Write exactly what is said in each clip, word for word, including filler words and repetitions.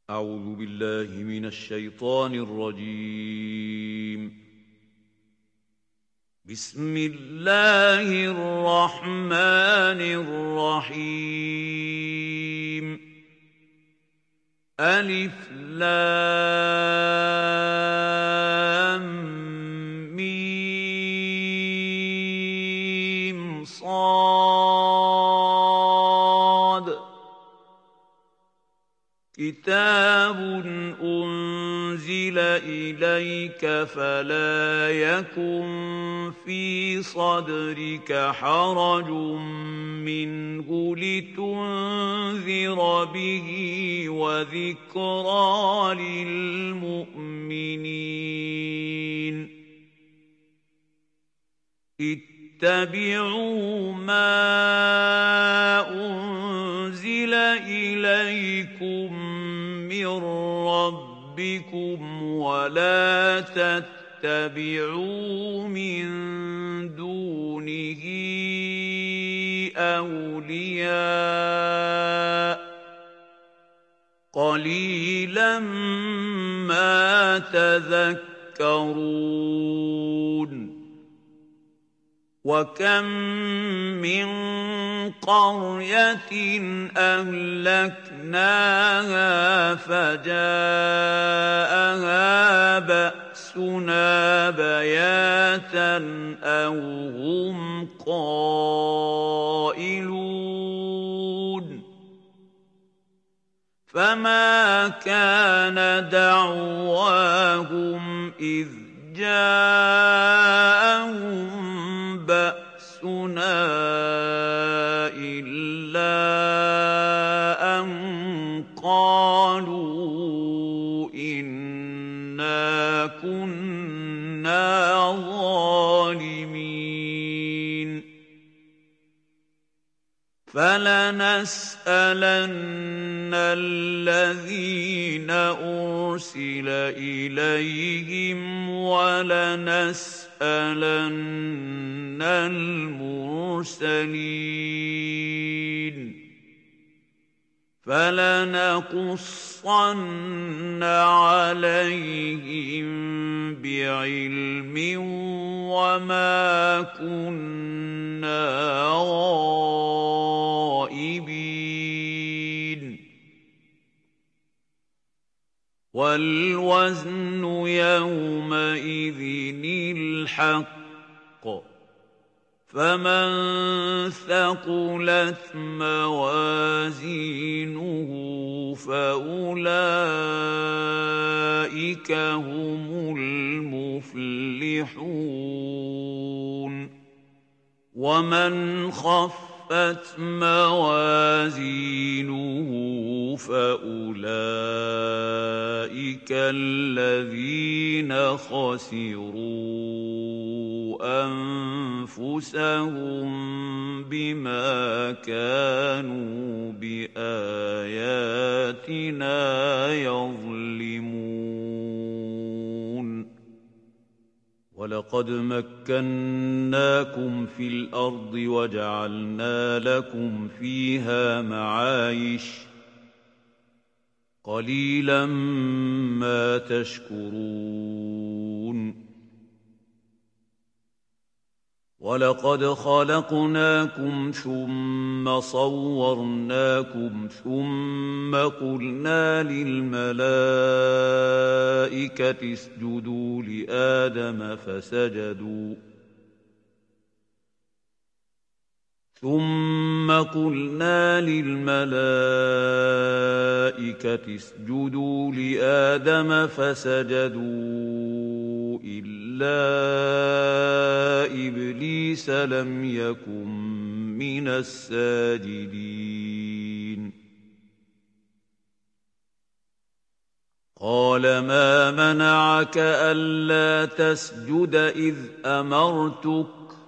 أعوذ بالله من الشيطان الرجيم. بسم الله الرحمن الرحيم. ألف لام ميم صاد. كتاب أنزل إليك فلا يكن في صدرك حرج منه لتنذر به وذكرى للمؤمنين. اتبعوا ما أنزل إليكم من ربكم ولا تتبعوا من دونه أولياء قليلا ما تذكرون. وكم من قرية أهلكناها فجاءها بأسنا بياتا أو هم قائلون. فما كان دعواهم إذ جاءهم بأسنا إلا أن قالوا إنا كنا ظالمين. فلنسألن الذين أرسل إليهم ولنسألن المرسلين. فلنقصن عليهم بعلم وما كنا غائبين. والوزن يومئذ الحق. فمن ثقلت موازينه فأولئك هم المفلحون. ومن خفت موازينه فأولئك الذين خسروا أنفسهم بما كانوا بآياتنا يظلمون. ولقد مكناكم في الأرض وجعلنا لكم فيها معايش قليلا ما تشكرون. ولقد خلقناكم ثم صورناكم ثم قلنا للملائكة اسجدوا لآدم فسجدوا ثم قلنا للملائكة اسجدوا لآدم فسجدوا إلا إبليس لم يكن من الساجدين. قال ما منعك ألا تسجد إذ أمرتك؟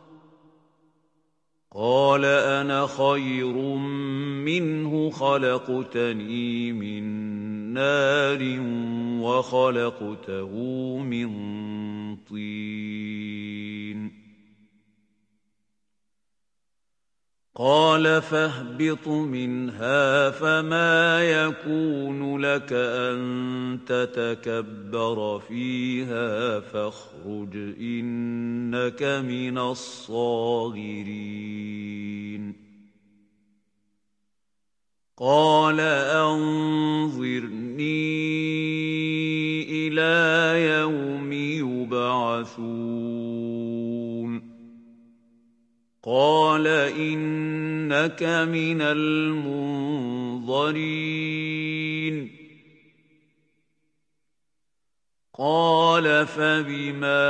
قال أنا خير منه خلقتني من نار وخلقته من طين. قال فاهبط منها فما يكون لك أن تتكبر فيها فاخرج إنك من الصاغرين قال أنظرني إلى يوم يبعثون قال إنك من المنظرين قال فبما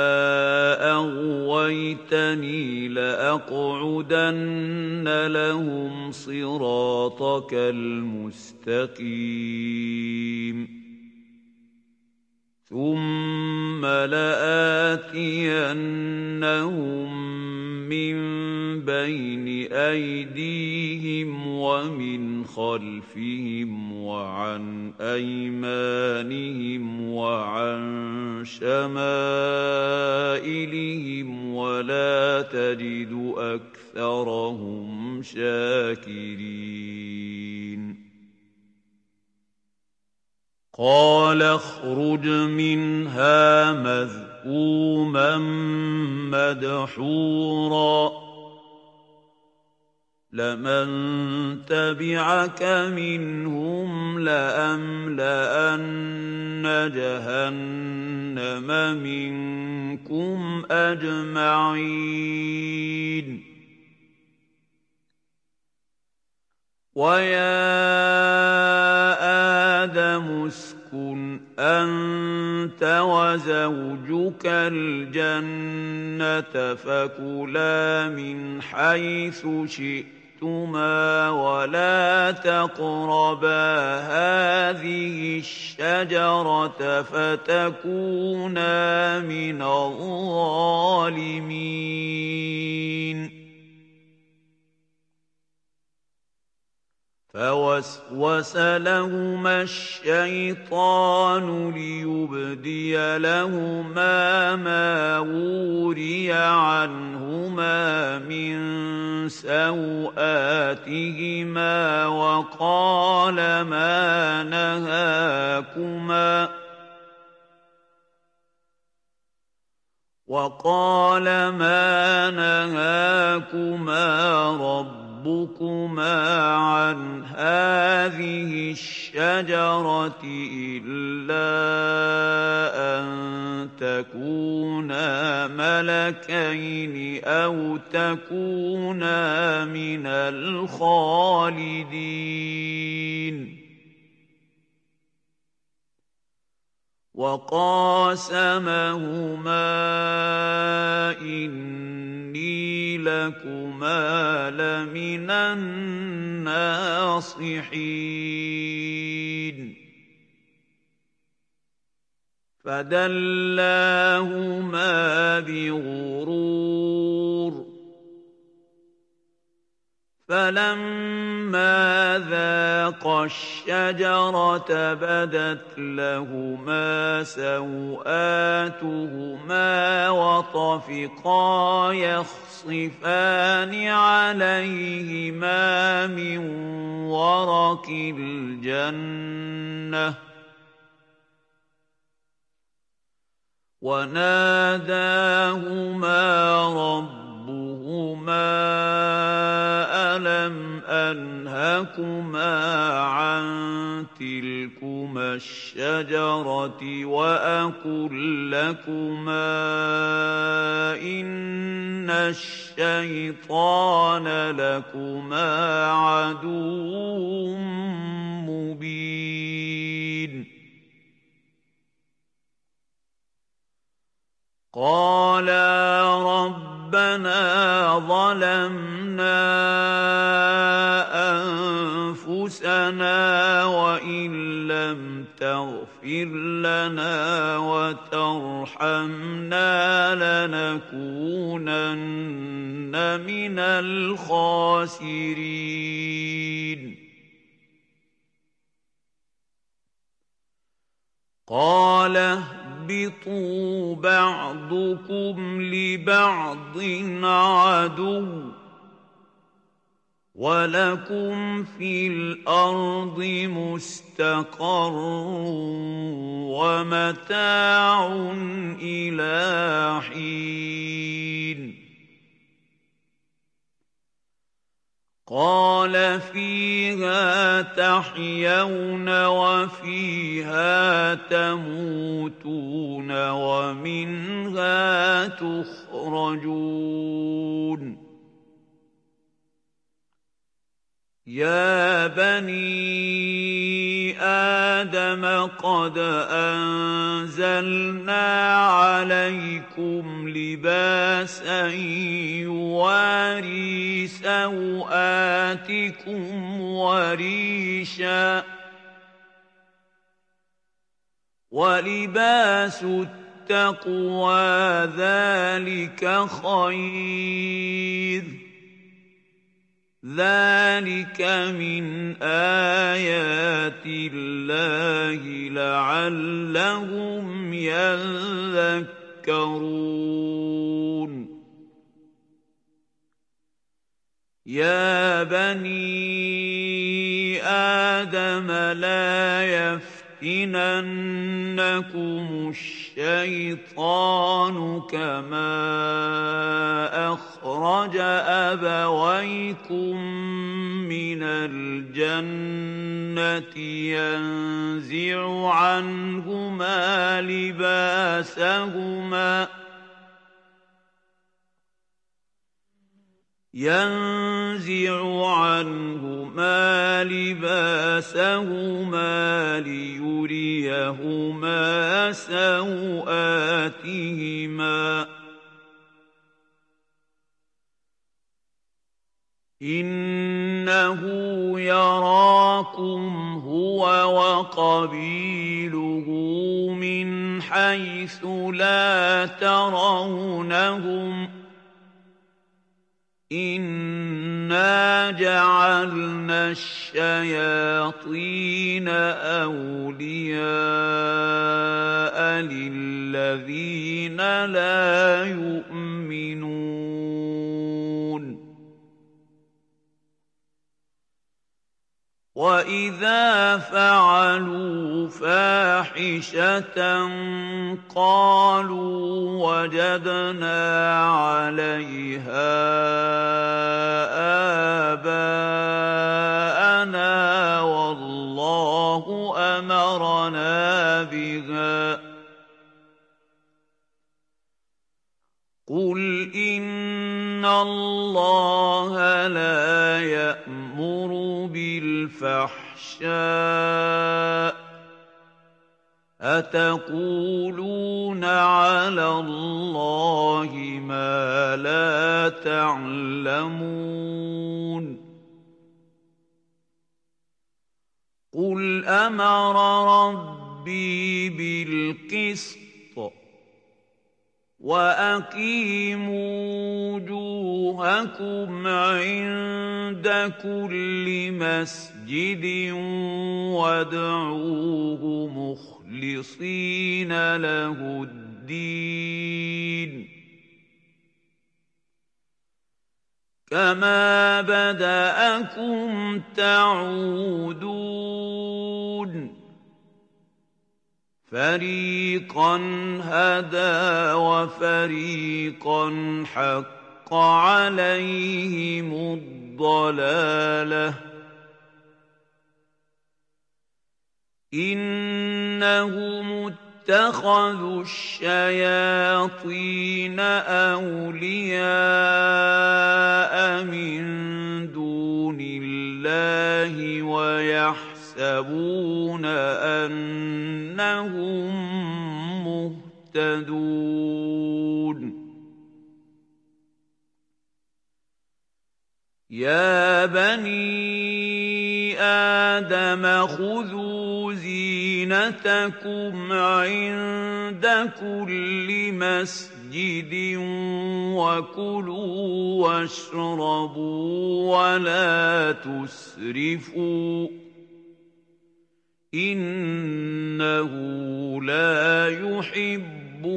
أغويتني لأقعدن لهم صراطك المستقيم ثم لآتينهم من بين أيديهم ومن خلفهم وعن أيمانهم وعن شمائلهم ولا تجد أكثرهم شاكرين قال اخرج منها مذءوما مدحورا لمن تبعك منهم لأملأن جهنم منكم أجمعين ويا آدم اسكن أنت وزوجك الجنة فكلا من حيث شئتما ولا تقربا هذه الشجرة فتكونا من الظالمين فوسوس لهما الشيطان ليبدي لهما ما وري عنهما من سوآتهما وقال ما نهاكما وقال ما نهاكما ربكما عن هذه الشجرة إلا أن تكونا ملكين أو تكونا من الخالدين وقاسمهما إني لكما لمن الناصحين فدلاهما بغرور فلما ذاقا الشجرة بدت لهما سوآتهما وطفقا يخصفان عليهما من ورق الجنة وناداهما ربهما ألم أنهكما عن تلكما الشجرة وأقل لكما إن الشيطان لكما عدو مبين قالا ربنا ظلمنا أنفسنا وإن لم تغفر لنا وترحمنا لنكونن من الخاسرين قال اهبطوا بعضكم لبعض عدو وَلَكُمْ فِي الْأَرْضِ مُسْتَقَرٌّ وَمَتَاعٌ إِلَىٰ حِينٍ قَالَ فِيهَا تَحْيَوْنَ وَفِيهَا تَمُوتُونَ وَمِنْهَا تُخْرَجُونَ يَا بَنِي آدَمَ قَدْ أَنزَلْنَا عَلَيْكُمْ لِبَاسًا يُوَارِي سَوْآتِكُمْ وَرِيشًا ۖ وَلِبَاسُ التَّقْوَىٰ ذَٰلِكَ خَيْرٌ ۚ ذَٰلِكَ مِنْ آيَاتِ اللَّهِ لَعَلَّهُمْ يَذَّكَّرُونَ يَا بَنِي آدَمَ لَا يَفْتِنَنَّكُمُ الشَّيْطَانُ كَمَا أَخْرَجَ أَبَوَيْكُم مِّنَ الْجَنَّةِ يَنزِعُ عَنْهُمَا لِبَاسَهُمَا يَنزِعُ عَنْهُمَا لِبَاسَهُمَا لِيُرِيَهُمَا سَوْآتِهِمَا ۗ إِنَّهُ يَرَاكُمْ هُوَ وَقَبِيلُهُ مِنْ حَيْثُ لَا تَرَوْنَهُمْ ۗ إِنَّا جَعَلْنَا الشَّيَاطِينَ أَوْلِيَاءَ لِلَّذِينَ لَا يُؤْمِنُونَ وَإِذَا فَعَلُوا فَاحِشَةً قَالُوا وَجَدْنَا عَلَيْهَا آبَاءَنَا وَاللَّهُ أَمَرَنَا بِهَا ۗ قُلْ إِنَّ اللَّهَ لَا يَأْمُرُ بِالْفَحْشَاءِ ۖ أَتَقُولُونَ عَلَى اللَّهِ مَا لَا تَعْلَمُونَ قُلْ أَمَرَ رَبِّي بِالْقِسْطِ ۖ وَأَقِيمُوا وُجُوهَكُمْ عِندَ كُلِّ مَسْجِدٍ وَادْعُوهُ مُخْلِصِينَ لَهُ الدِّينَ كَمَا بَدَأَكُمْ تَعُودُونَ فَرِيقًا هَدَىٰ وَفَرِيقًا حَقَّ عَلَيْهِمُ الضَّلَالَةُ ۗ إِنَّهُمُ اتَّخَذُوا الشَّيَاطِينَ أَوْلِيَاءَ مِن دُونِ اللَّهِ وَيَحْسَبُونَ أَنَّهُم مُّهْتَدُونَ يَا بَنِي آدَمَ خُذُوا زِينَتَكُمْ عِندَ كُلِّ مَسْجِدٍ وَكُلُوا وَاشْرَبُوا وَلَا تُسْرِفُوا ۚ إِنَّهُ لَا يُحِبُّ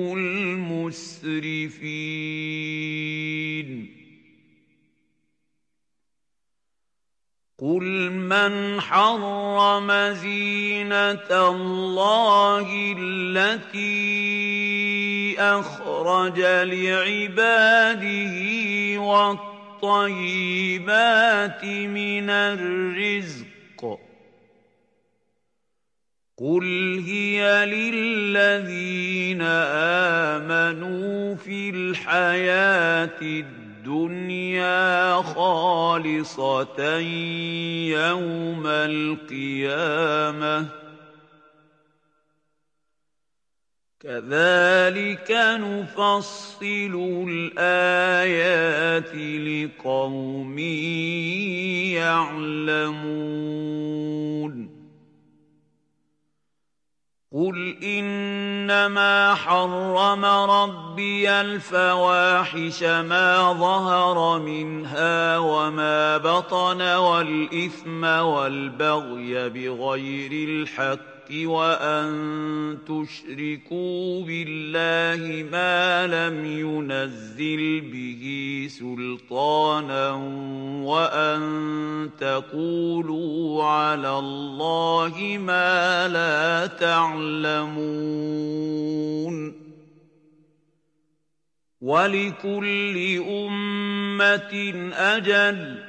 الْمُسْرِفِينَ قُلْ مَنْ حَرَّمَ زِينَةَ اللَّهِ الَّتِي أَخْرَجَ لِعِبَادِهِ وَالطَّيِّبَاتِ مِنَ الرِّزْقِ قُلْ هِيَ لِلَّذِينَ آمَنُوا فِي الْحَيَاةِ الدُّنْيَا خَالِصَةً يَوْمَ الْقِيَامَةِ كَذَلِكَ نُفَصِّلُ الْآيَاتِ لِقَوْمٍ يَعْلَمُونَ قُلْ إِنَّمَا حَرَّمَ رَبِّيَ الْفَوَاحِشَ مَا ظَهَرَ مِنْهَا وَمَا بَطَنَ وَالْإِثْمَ وَالْبَغْيَ بِغَيْرِ الْحَقِّ وَأَن تُشْرِكُوا بِاللَّهِ مَا لَمْ يُنَزِّلْ بِهِ سُلْطَانًا وَأَن تَقُولُوا عَلَى اللَّهِ مَا لَا تَعْلَمُونَ وَلِكُلِّ أُمَّةٍ أَجَلٌ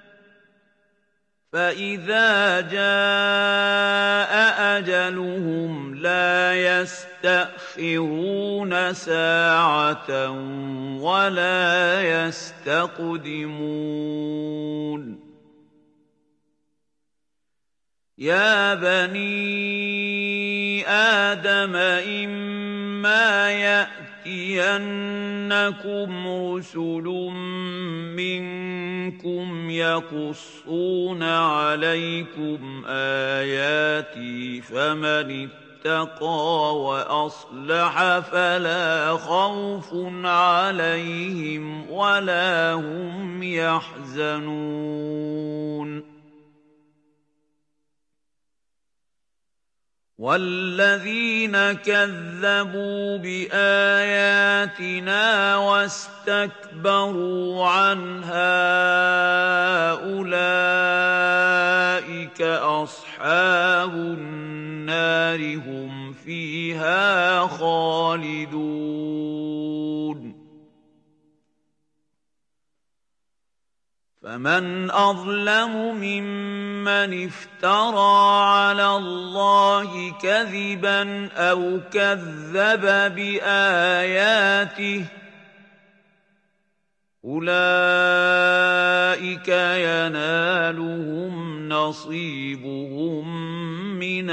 فَإِذَا جَاءَ أَجَلُهُمْ لَا يَسْتَأْخِرُونَ سَاعَةً وَلَا يَسْتَقْدِمُونَ يَا بَنِي آدَمَ إِمَّا يَأْتِيَنَّكُمْ رُسُلٌ مِّنكُمْ يَقُصُّونَ عَلَيْكُمْ آيَاتِي فَمَنِ اتَّقَىٰ وَأَصْلَحَ فَلَا خَوْفٌ عَلَيْهِمْ وَلَا هُمْ يَحْزَنُونَ وَالَّذِينَ كَذَّبُوا بِآيَاتِنَا وَاسْتَكْبَرُوا عَنْهَا أُولَٰئِكَ أَصْحَابُ النَّارِ هُمْ فِيهَا خَالِدُونَ فَمَنْ أَظْلَمُ مِمَّنِ افْتَرَىٰ عَلَى اللَّهِ كَذِبًا أَوْ كَذَّبَ بِآيَاتِهِ ۚ أُولَٰئِكَ يَنَالُهُمْ نَصِيبُهُم مِّنَ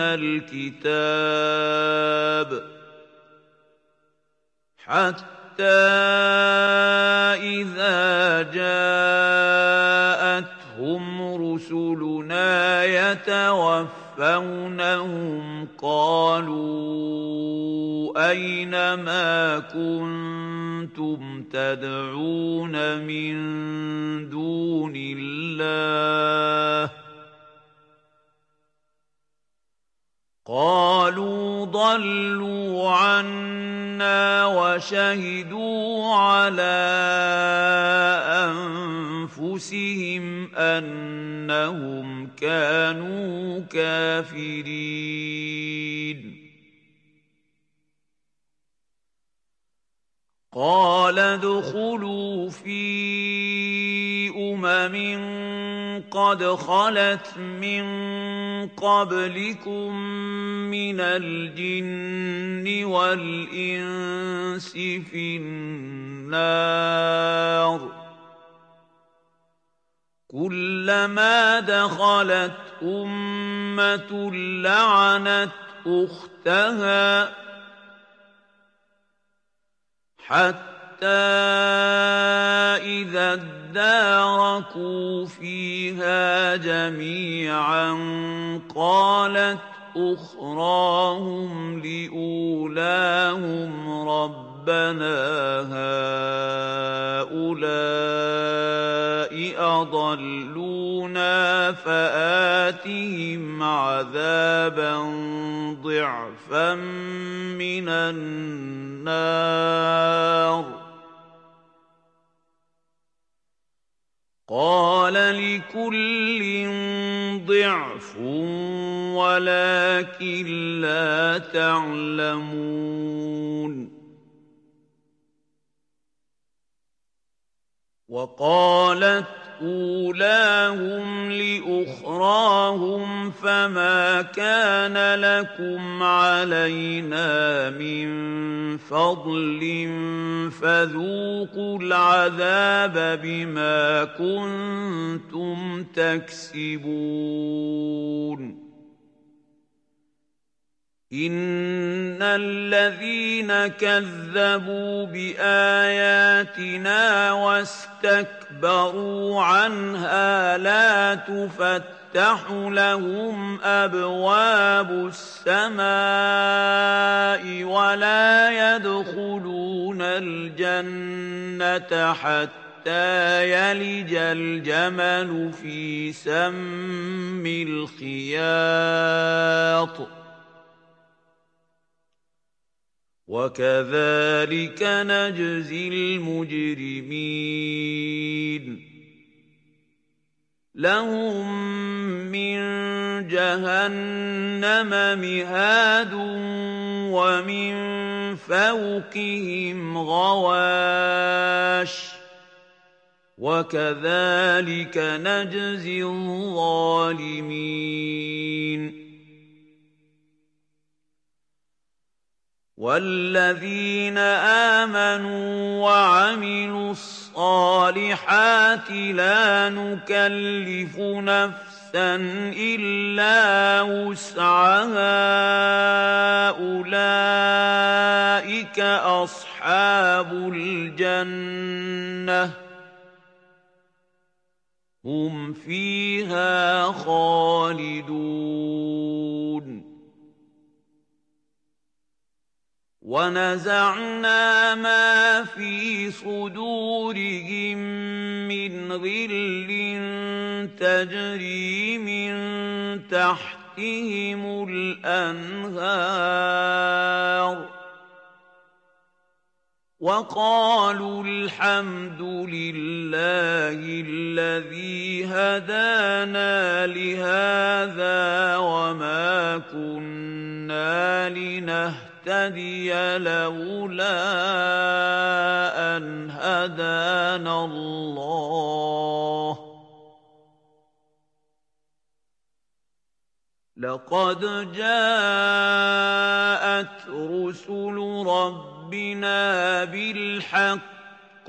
الْكِتَابِ حَتَّىٰ إِذَا جَاءَتْهُمْ رُسُلُنَا يَتَوَفَّوْنَهُمْ قَالُوا أَيْنَ مَا كُنتُمْ تَدْعُونَ مِن دُونِ اللَّهِ قَالُوا ضَلُّوا عَنَّا وَشَهِدُوا عَلَىٰ أَنفُسِهِمْ أَنَّهُمْ كَانُوا كَافِرِينَ قَالَ ادْخُلُوا فِي أُمَمٍ قَدْ خَلَتْ مِن قَبْلِكُم مِّنَ الْجِنِّ وَالْإِنسِ فِي النَّارِ كُلَّمَا دَخَلَتْ أُمَّةٌ لَّعَنَتْ أُخْتَهَا حَتَّىٰ إِذَا ادَّارَكُوا فِيهَا جَمِيعًا قَالَتْ أُخْرَاهُمْ لِأُولَاهُمْ رَبَّنَا هَٰؤُلَاءِ أَضَلُّونَا فَآتِهِمْ عَذَابًا ضِعْفًا مِّنَ النَّارِ قال لكل ضعف ولكن لا تعلمون وقالت أولاهم لأخراهم فما كان لكم علينا من فضل فذوقوا العذاب بما كنتم تكسبون إن الذين كذبوا بآياتنا واستكبروا عنها لا تفتح لهم أبواب السماء ولا يدخلون الجنة حتى يلج الجمل في سم الخياط وكذلك نجزي المجرمين لهم من جهنم مهاد ومن فوقهم غواش وكذلك نجزي الظالمين والذين آمنوا وعملوا الصالحات لا نكلف نفسا إلا وسعها أولئك أصحاب الجنة هم فيها خالدون ونزعنا ما في صدورهم من غل تجري من تحتهم الأنهار وقالوا الحمد لله الذي هدانا لهذا وما كنا لنهتدي تهتدي لولا أن هدانا الله لقد جاءت رسل ربنا بالحق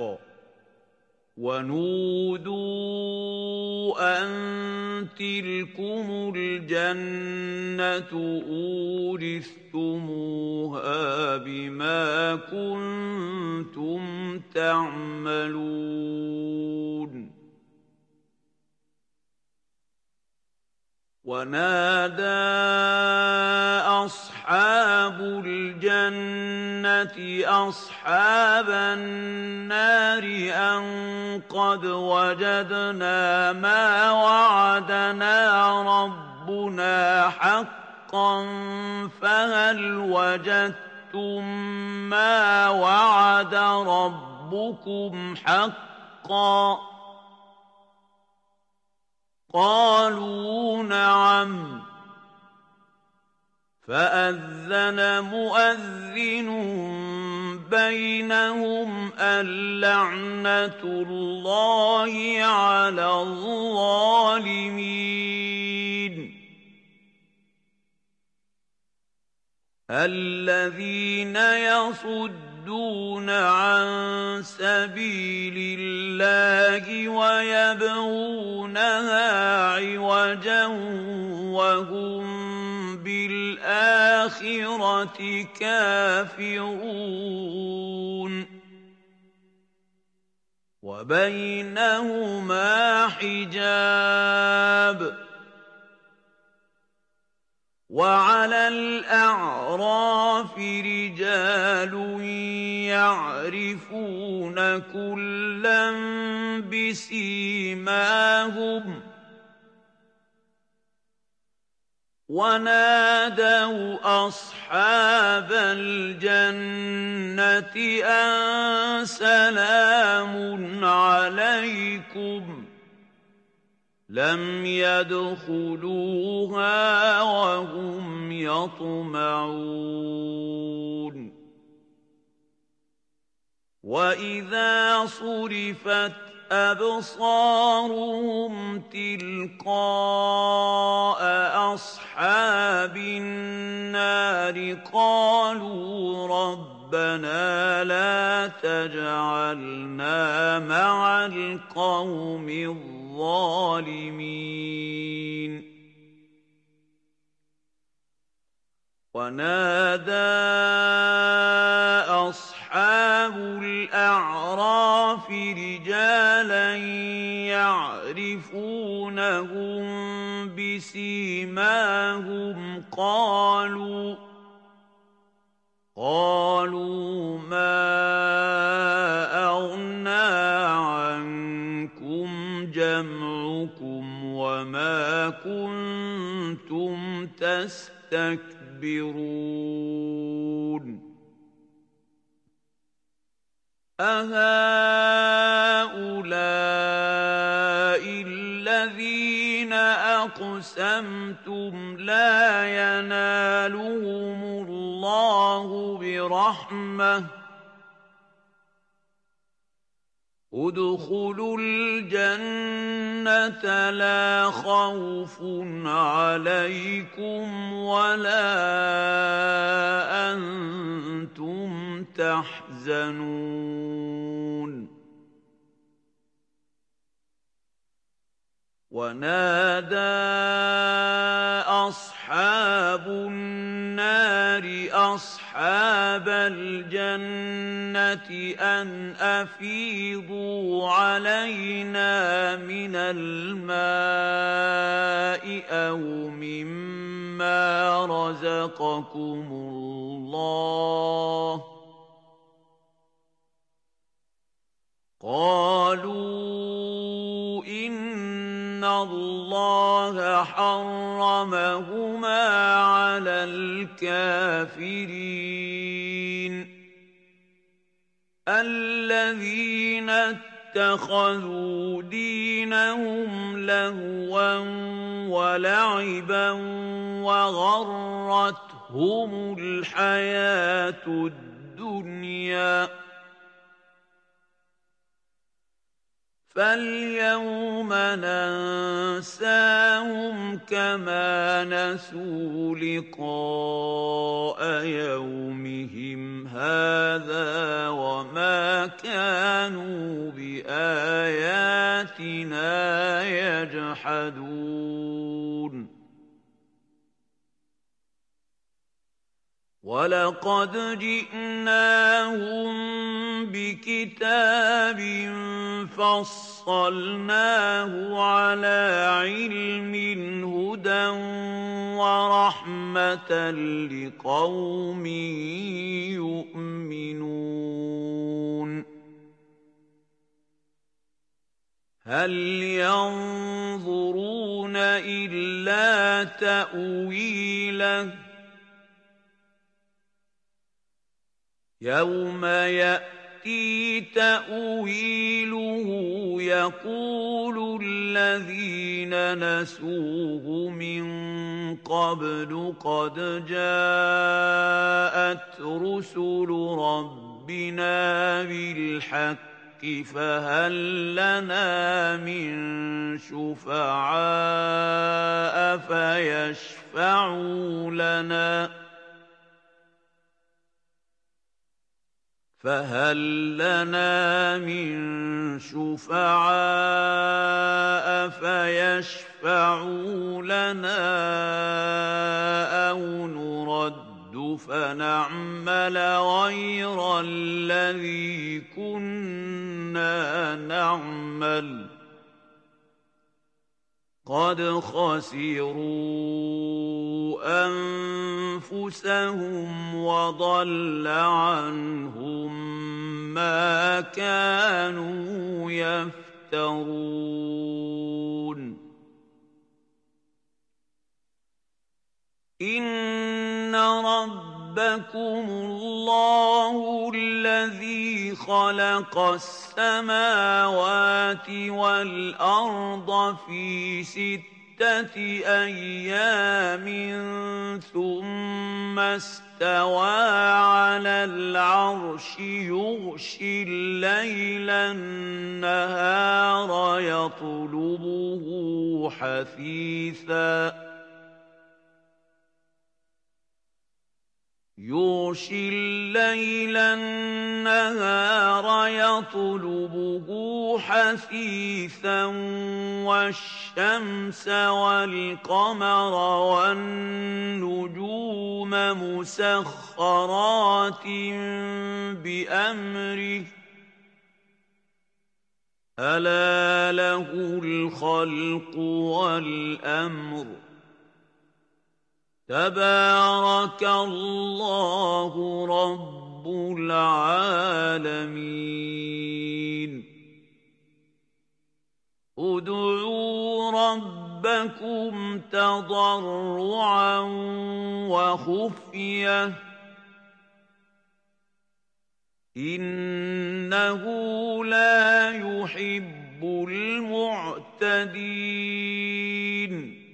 ونودوا أن تلكم الجنة أورثتموها بما كنتم تعملون ونادى أصحاب الجنة أصحاب النار أن قد وجدنا ما وعدنا ربنا حقا فهل وجدتم ما وعد ربكم حقا قالوا نعم فأذن مؤذن بينهم اللعنة الله على الظالمين الذين يصدون عن سبيل الله ويبغونها عوجا وهم بالآخرة كافرون وبينهما حجاب وعلى الأعراف رجال يعرفون كلا بسيماهم ونادوا أصحاب الجنة أن سلام عليكم لم يدخلوها وهم يطمعون وإذا صرفت أبصارهم تلقاء أصحاب النار قالوا ربنا لا تجعلنا مع القوم الظالمين ونادى أصحاب الأعراف رجالا يعرفونهم بسيماهم قالوا قالوا ما أغنى عنكم جمعكم وما كنتم تستكبرون أهؤلاء الذين أقسمتم لا ينالهم الله برحمة ادخلوا الجنة لا خوف عليكم ولا أنتم تحزنون ونادى أصحاب النار أصحاب الجنة أن أفيضوا علينا من الماء أو مما رزقكم الله قالوا إن الله حرمهما على الكافرين الذين اتخذوا دينهم لهوا ولعبا وغرتهم الحياة الدنيا فاليوم ننساهم كما نسوا لقاء يومهم هذا وما كانوا بآياتنا يجحدون ولقد جئناهم بكتاب فصلناه على علم هدى ورحمة لقوم يؤمنون هل ينظرون إلا تأويله يوم يأتي تأويله يقول الذين نسوه من قبل قد جاءت رسل ربنا بالحق فهل لنا من شفعاء فيشفعوا لنا فهل لنا من شفعاء فيشفعوا لنا أو نرد فنعمل غير الذي كنا نعمل قد خسروا أنفسهم وضل عنهم ما كانوا يفترون إن رب رَبَّكُمُ اللَّهُ الَّذِي خَلَقَ السَّمَاوَاتِ وَالْأَرْضَ فِي سِتَّةِ أَيَّامٍ ثُمَّ اسْتَوَىٰ عَلَى الْعَرْشِ يُغْشِي اللَّيْلَ النَّهَارَ يَطْلُبُهُ حَثِيثًا يُغْشِي اللَّيْلَ النَّهَارَ يَطْلُبُهُ حَثِيثًا وَالشَّمْسَ وَالْقَمَرَ وَالنُّجُومَ مُسَخَّرَاتٍ بِأَمْرِهِ ۗ أَلَا لَهُ الْخَلْقُ وَالْأَمْرُ ۗ تَبَارَكَ اللَّهُ رَبُّ الْعَالَمِينَ ادْعُوا رَبَّكُمْ تَضَرُّعًا وَخُفْيَةً إِنَّهُ لَا يُحِبُّ الْمُعْتَدِينَ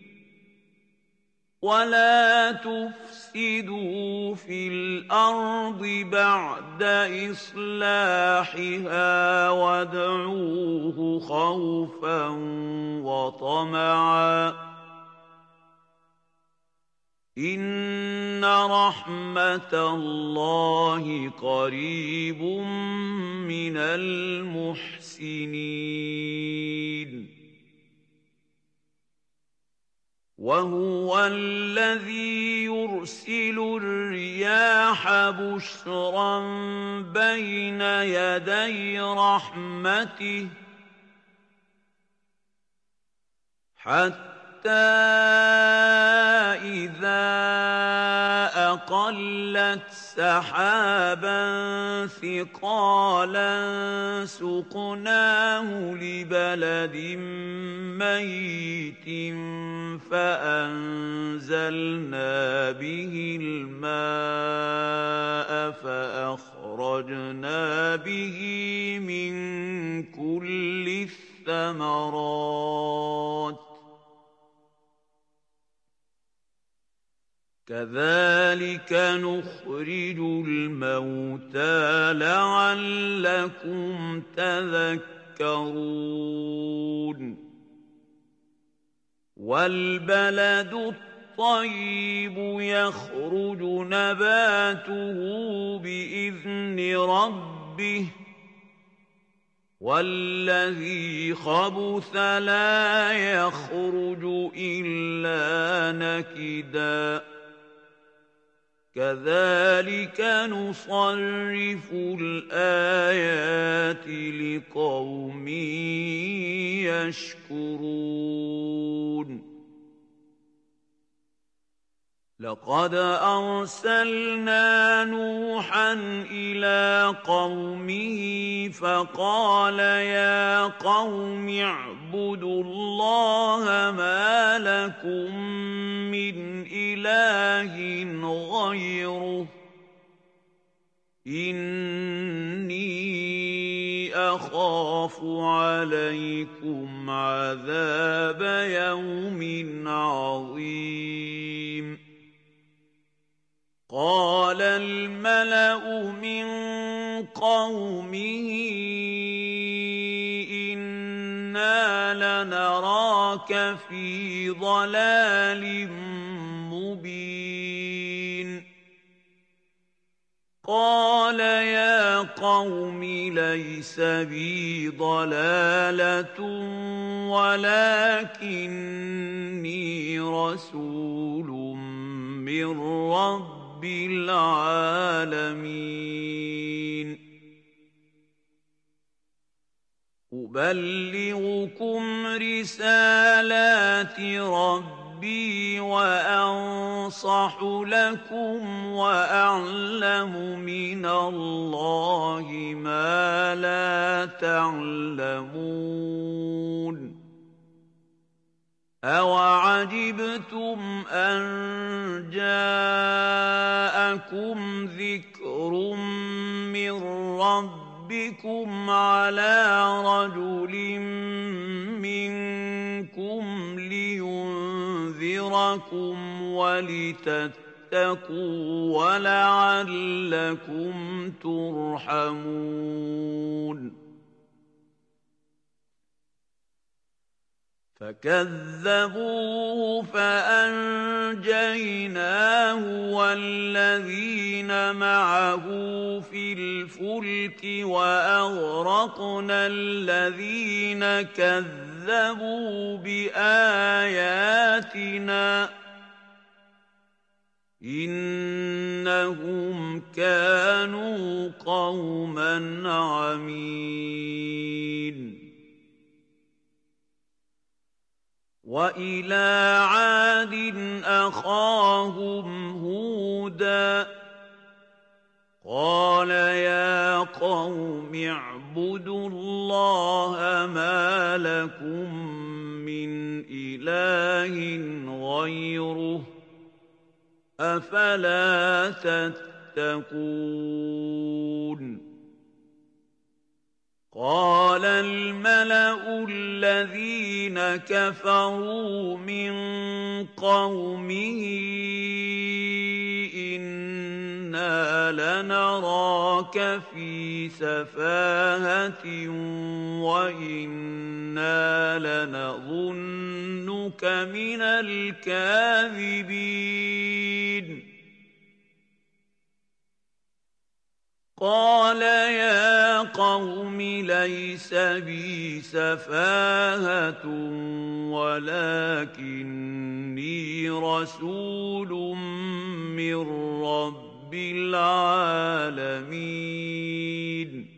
وَلَا تُفْسِدُوا فِي الْأَرْضِ بَعْدَ إِصْلَاحِهَا وَادْعُوهُ خَوْفًا وَطَمَعًا ۚ إِنَّ رَحْمَتَ اللَّهِ قَرِيبٌ مِّنَ الْمُحْسِنِينَ وَهُوَ الَّذِي يُرْسِلُ الرِّيَاحَ بُشْرًا بَيْنَ يَدَيْ رَحْمَتِهِ حَتَّىٰ إِذَا أَقَلَّتْ سَحَابًا ثِقَالًا سُقْنَاهُ لِبَلَدٍ مَّيِّتٍ فَأَنزَلْنَا بِهِ الْمَاءَ فَأَخْرَجْنَا بِهِ مِن كُلِّ الثَّمَرَاتِ ۚ كَذَٰلِكَ نُخْرِجُ الْمَوْتَىٰ لَعَلَّكُمْ تَذَكَّرُونَ وَالْبَلَدُ الطَّيِّبُ يَخْرُجُ نَبَاتُهُ بِإِذْنِ رَبِّهِ ۖ وَالَّذِي خَبُثَ لَا يَخْرُجُ إِلَّا نَكِدًا ۚ كَذَٰلِكَ نُصَرِّفُ الْآيَاتِ لِقَوْمٍ يَشْكُرُونَ لَقَدْ أَرْسَلْنَا نُوحًا إِلَىٰ قَوْمِهِ فَقَالَ يَا قَوْمِ اعْبُدُوا اللَّهَ مَا لَكُم مِّنْ إِلَٰهٍ غَيْرُهُ إِنِّي أَخَافُ عَلَيْكُمْ عَذَابَ يَوْمٍ عَظِيمٍ قَالَ الْمَلَأُ مِن قَوْمِهِ إِنَّا لَنَرَاكَ فِي ضَلَالٍ مُّبِينٍ قَالَ يَا قَوْمِ لَيْسَ بِي ضَلَالَةٌ وَلَٰكِنِّي رَسُولٌ مِّن رَّبِّ الْعَالَمِينَ أُبَلِّغُكُمْ رِسَالَاتِ رَبِّي وَأَنصَحُ لَكُمْ وَأَعْلَمُ مِنَ اللَّهِ مَا لَا تَعْلَمُونَ أَوَعَجِبْتُمْ أَن جَاءَكُمْ ذِكْرٌ مِّن رَّبِّكُمْ عَلَىٰ رَجُلٍ مِّنكُمْ لِيُنذِرَكُمْ وَلِتَتَّقُوا وَلَعَلَّكُمْ تُرْحَمُونَ فَكَذَّبُوهُ فَأَنجَيْنَاهُ وَالَّذِينَ مَعَهُ فِي الْفُلْكِ وَأَغْرَقْنَا الَّذِينَ كَذَّبُوا بِآيَاتِنَا إِنَّهُمْ كَانُوا قَوْمًا عَمِينَ وَإِلَىٰ عَادٍ أَخَاهُمْ هُودًا ۚ قَالَ يَا قَوْمِ اعْبُدُوا اللَّهَ مَا لَكُم مِّنْ إِلَٰهٍ غَيْرُهُ ۖ أَفَلَا تَتَّقُونَ قَالَ الْمَلَأُ الَّذِينَ كَفَرُوا مِن قَوْمِهِ إِنَّا لَنَرَاكَ فِي سَفَاهَةٍ وَإِنَّا لَنَظُنُّكَ مِنَ الْكَاذِبِينَ قَالَ يَا قَوْمِ لَيْسَ بِي سَفَاهَةٌ وَلَٰكِنِّي رَسُولٌ مِّن رَّبِّ الْعَالَمِينَ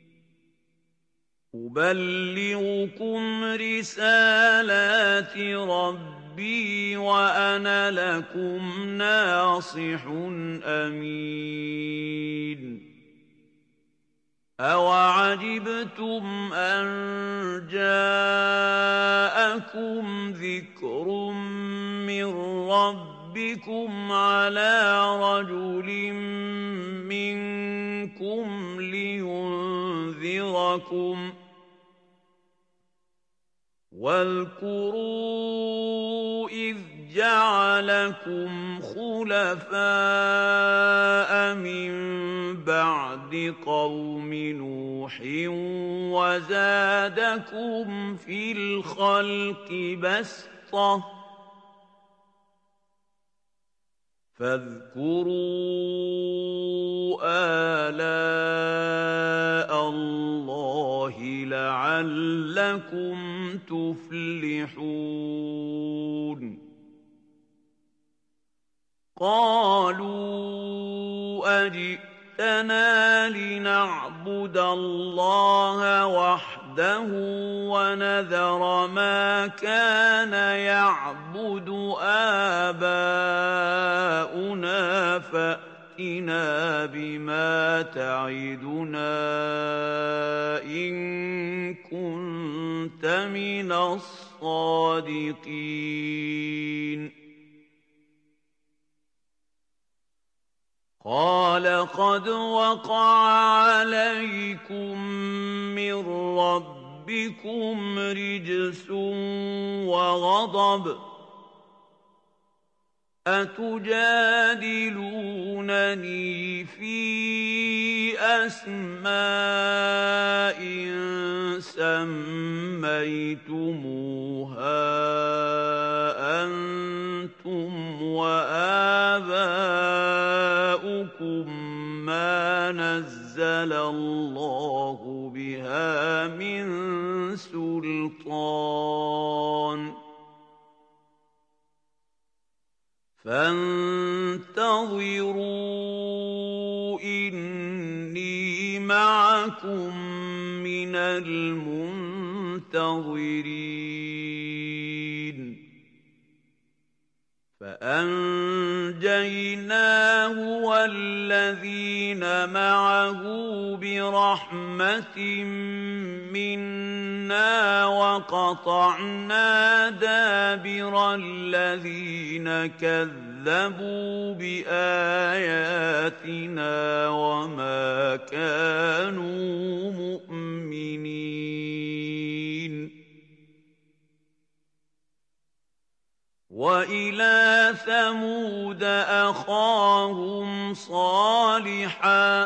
أُبَلِّغُكُمْ رِسَالَاتِ رَبِّي وَأَنَا لَكُمْ نَاصِحٌ أَمِينٌ أَوَعَجِبْتُمْ أَن جَاءَكُمْ ذِكْرٌ مِّن رَّبِّكُمْ عَلَىٰ رَجُلٍ مِّنكُمْ لِيُنذِرَكُمْ ۖ وَاذْكُرُوا إِذْ جَعَلَكُمْ خُلَفَاءَ مِن بَعْدِ قَوْمِ نُوحٍ وَزَادَكُمْ فِي الْخَلْقِ بَسْطَةً فاذكروا آلاء الله لعلكم تفلحون قالوا أجئتنا لنعبد الله وحده ونذر ما كان يعبد آباؤنا فأتنا بما تعدنا إن كنت من الصادقين قال قد وقع عليكم من ربكم رجس وغضب أتجادلونني في أسماء سميتموها أنتم وآباؤكم ما نزل الله بها من سلطان فانتظروا إني معكم من المنتظرين فأنجيناه فَنَجَّيْنَاهُ وَالَّذِينَ مَعَهُ بِرَحْمَةٍ مِّنَّا وَقَطَعْنَا دَابِرَ الَّذِينَ كَذَّبُوا بِآيَاتِنَا وَمَا كَانُوا مُؤْمِنِينَ. وَإِلَىٰ ثَمُودَ أَخَاهُمْ صَالِحًا ۗ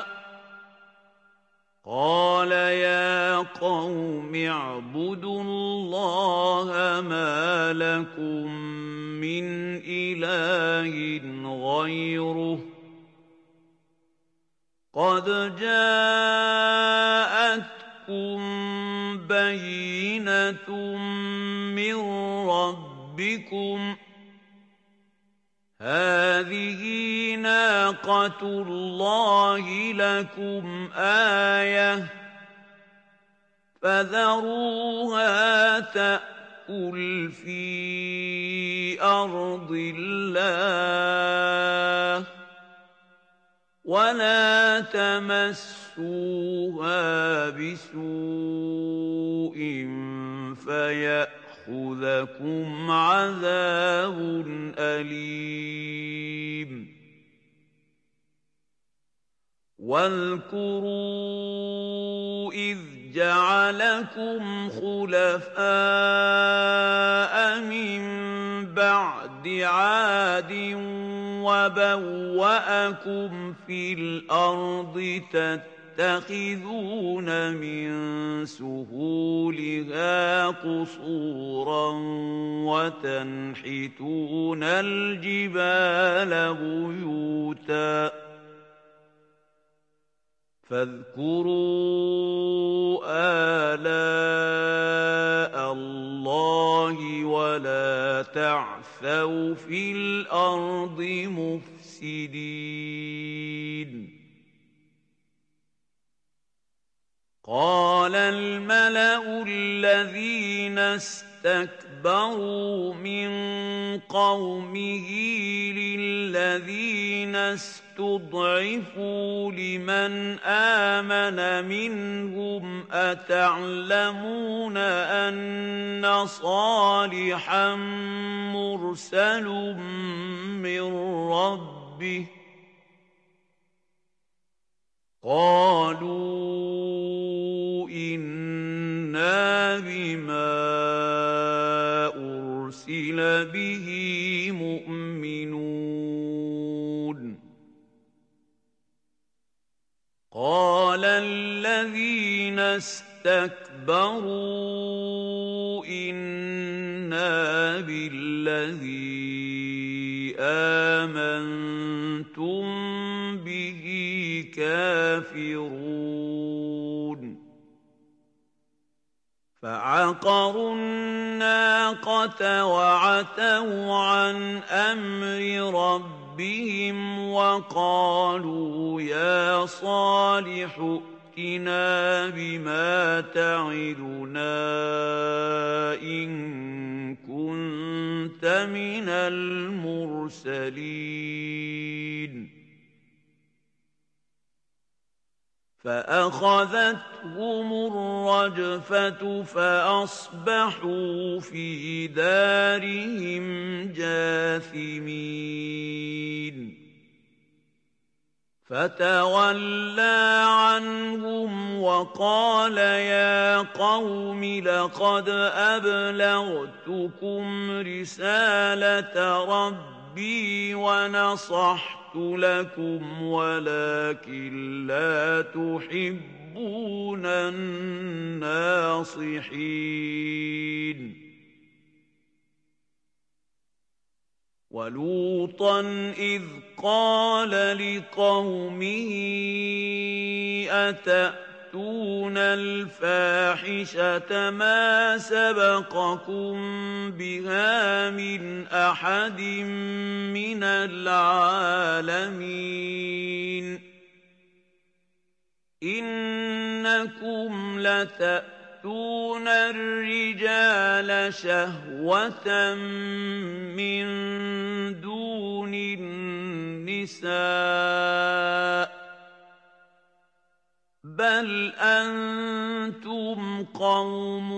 قَالَ يَا قَوْمِ اعْبُدُوا اللَّهَ مَا لَكُم مِّنْ إِلَٰهٍ غَيْرُهُ قَدْ جَاءَتْكُم بَيِّنَةٌ مِّن رَّبِّكُمْ ۖ هَٰذِهِ نَاقَةُ اللَّهِ لَكُمْ آيَةً ۖ فَذَرُوهَا تَأْكُلْ فِي أَرْضِ اللَّهِ وَلَا تَمَسُّوهَا بِسُوءٍ فَيَأْخُذَكُمْ عَذَابٌ أَلِيمٌ. وَاذْكُرُوا إِذْ جَعَلَكُمْ خُلَفَاءَ مِن بَعْدِ عَادٍ وَبَوَّأَكُمْ فِي الْأَرْضِ تَتَّخِذُونَ مِن سُهُولِهَا قُصُورًا وَتَنْحِتُونَ الْجِبَالَ بُيُوتًا ۖ فاذكروا آلاء اللَّهِ وَلَا تَعْثَوْا فِي الْأَرْضِ مُفْسِدِينَ. قَالَ الْمَلَأُ الَّذِينَ اسْتَكْبَرُوا مِن قَوْمِهِ لِلَّذِينَ اسْتُضْعِفُوا لِمَنْ آمَنَ مِنْهُمْ أَتَعْلَمُونَ أَنَّ صَالِحًا مُّرْسَلٌ مِّن رَّبِّهِ ۚ قَالُوا إِنَّا بِمَا أُرْسِلَ بِهِ مُؤْمِنُونَ. قَالَ الَّذِينَ اسْتَكْبَرُوا إِنَّا بِالَّذِي آمَنتُم بِهِ كَافِرُونَ. فَعَقَرُوا النَّاقَةَ وَعَتَوْا عَنْ أَمْرِ رَبِّهِمْ وَقَالُوا يَا صَالِحُ ائْتِنَا بِمَا تَعِدُنَا إِن كُنتَ مِنَ الْمُرْسَلِينَ. فَأَخَذَتْهُمُ الرَّجْفَةُ فَأَصْبَحُوا فِي دَارِهِمْ جَاثِمِينَ. فَتَوَلَّىٰ عَنْهُمْ وَقَالَ يَا قَوْمِ لَقَدْ أَبْلَغْتُكُمْ رِسَالَةَ رَبِّي وَنَصَحْتُ لَكُمْ وَلَٰكِن لَّا تُحِبُّونَ النَّاصِحِينَ. وَلُوطًا إِذْ قَالَ لِقَوْمِهِ أَتَأْتُونَ الْفَاحِشَةَ مَا سَبَقَكُم بِهَا مِنْ أَحَدٍ مِّنَ الْعَالَمِينَ. إِنَّكُمْ لَتَأْتُونَ أتأتون الرجال شهوة من دون النساء بل أنتم قوم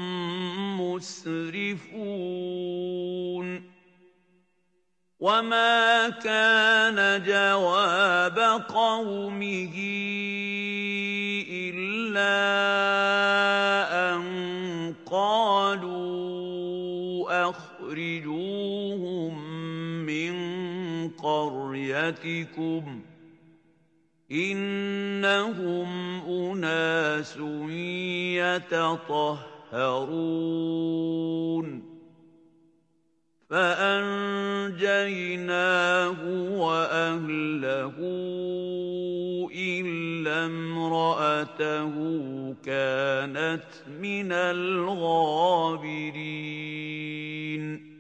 مسرفون وما كان جواب قومه إلا أن قالوا أخرجوهم من قريتكم إنهم أناس يتطهرون فأنجيناه وأهله إلا امرأته كانت من الغابرين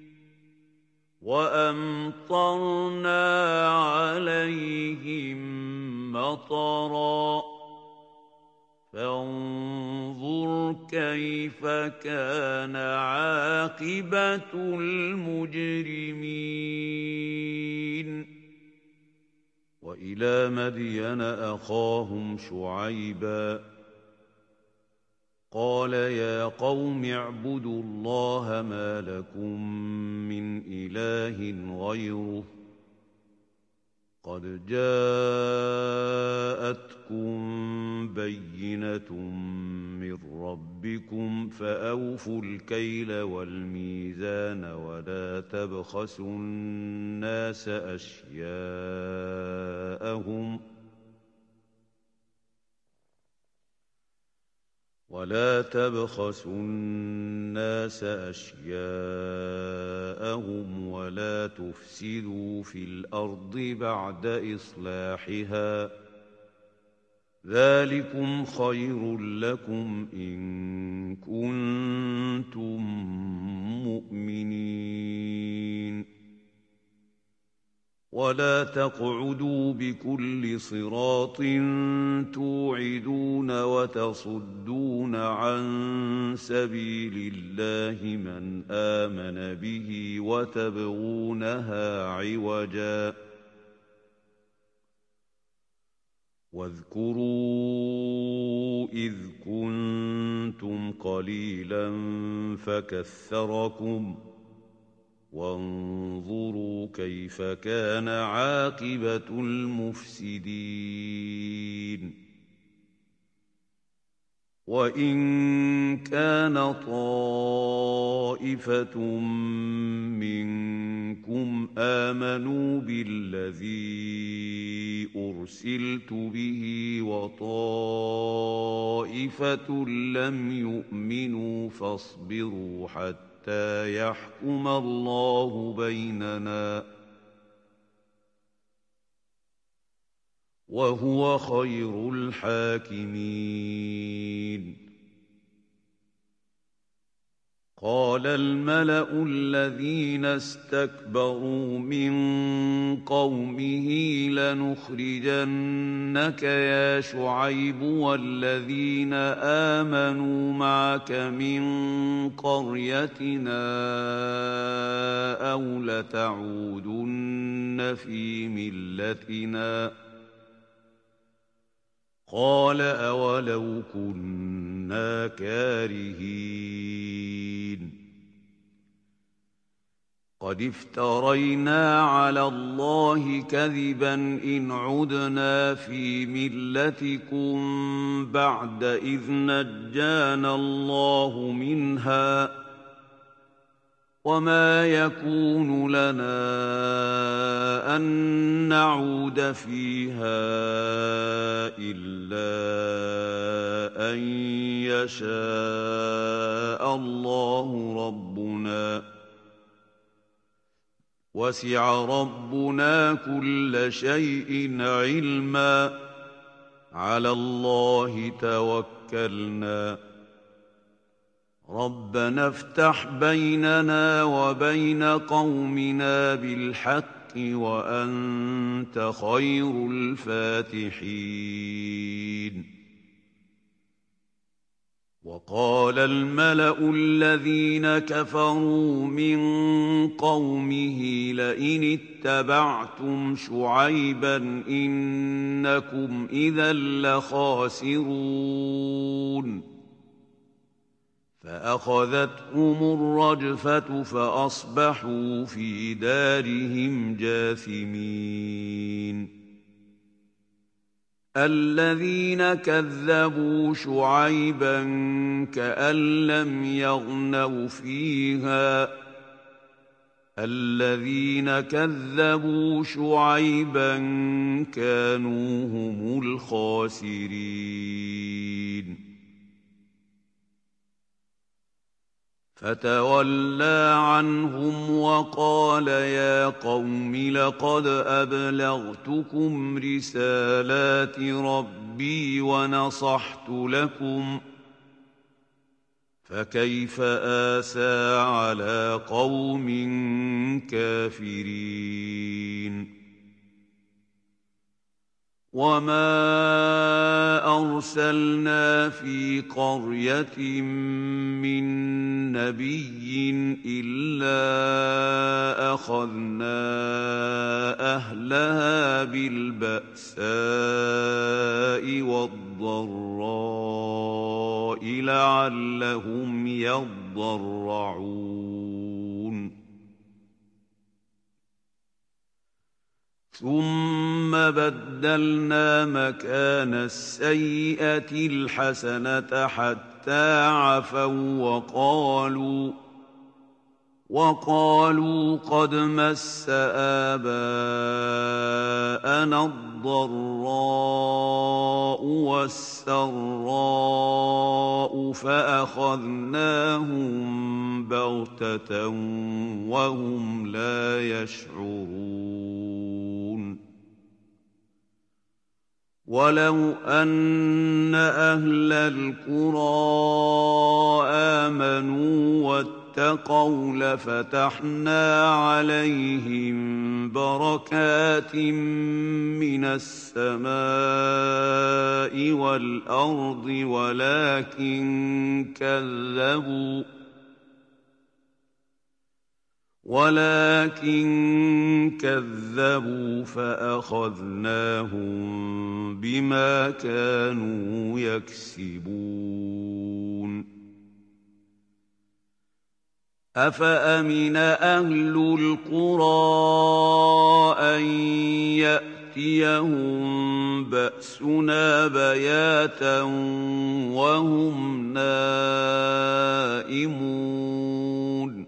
وأمطرنا عليهم مطرا فانظر كيف كان عاقبة المجرمين وإلى مدين أخاهم شعيبا قال يا قوم اعبدوا الله ما لكم من إله غيره قد جاءتكم بينة من ربكم فأوفوا الكيل والميزان ولا تبخسوا الناس أشياءهم ولا تبخسوا الناس أشياءهم ولا تفسدوا في الأرض بعد إصلاحها ذلكم خير لكم إن كنتم مؤمنين ولا تقعدوا بكل صراط توعدون وتصدون عن سبيل الله من آمن به وتبغونها عوجا واذكروا إذ كنتم قليلا فكثركم وانظروا كيف كان عاقبة المفسدين وإن كان طائفة منكم آمنوا بالذي أرسلت به وطائفة لم يؤمنوا فاصبروا حتى حتى يحكم الله بيننا وهو خير الحاكمين قال الملأ الذين استكبروا من قومه لنخرجنك يا شعيب والذين آمنوا معك من قريتنا أو لتعودن في ملتنا قال أولو كنا كارهين قد افترينا على الله كذبا إن عدنا في ملتكم بعد إذ نجانا الله منها وما يكون لنا أن نعود فيها إلا أن يشاء الله ربنا وسع ربنا كل شيء علما على الله توكلنا ربنا افتح بيننا وبين قومنا بالحق وأنت خير الفاتحين وقال الملأ الذين كفروا من قومه لئن اتبعتم شعيبا إنكم إذا لخاسرون فأخذتهم الرجفة فأصبحوا في دارهم جاثمين الذين كذبوا شعيبا كأن لم يغنوا فيها الذين كذبوا شعيبا كانوا هم الخاسرين فتولى عنهم وقال يا قوم لقد أبلغتكم رسالات ربي ونصحت لكم فكيف آسى على قوم كافرين وما أرسلنا في قرية من نبي إلا أخذنا أهلها بالبأساء والضراء لعلهم يضرعون ثم بدلنا مكان السيئة الحسنة حتى عفوا وقالوا وقالوا قد مس آباءنا الضراء والسراء فأخذناهم بغتة وهم لا يشعرون ولو أن أهل القرى آمنوا واتقوا لفتحنا عليهم بركات من السماء والأرض ولكن كذبوا ولكن كذبوا فأخذناهم بما كانوا يكسبون أفأمن أهل القرى أن يأتيهم بأسنا بياتا وهم نائمون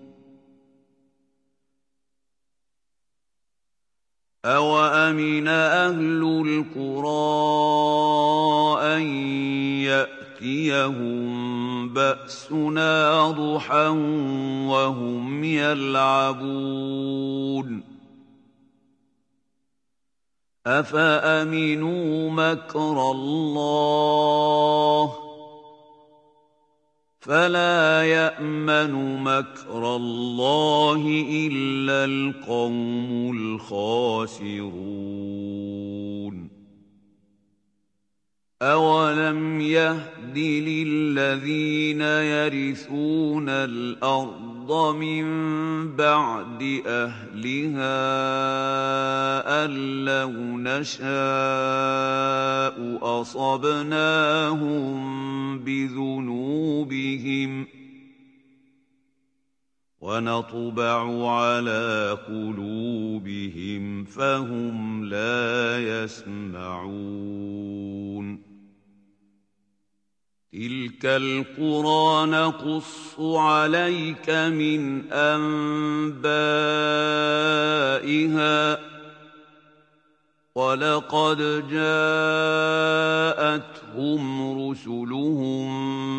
أوأمن أهل القرى أن يأتيهم بأسنا ضحى وهم يلعبون أفأمنوا مكر الله فلا يأمن مكر الله إلا القوم الخاسرون أولم يهد للذين يرثون الأرض من بعد أهلها أن لو نشاء أصبناهم بذنوبهم ونطبع على قلوبهم فهم لا يسمعون تلك القرى نقص عليك من أنبائها ولقد جاءتهم رسلهم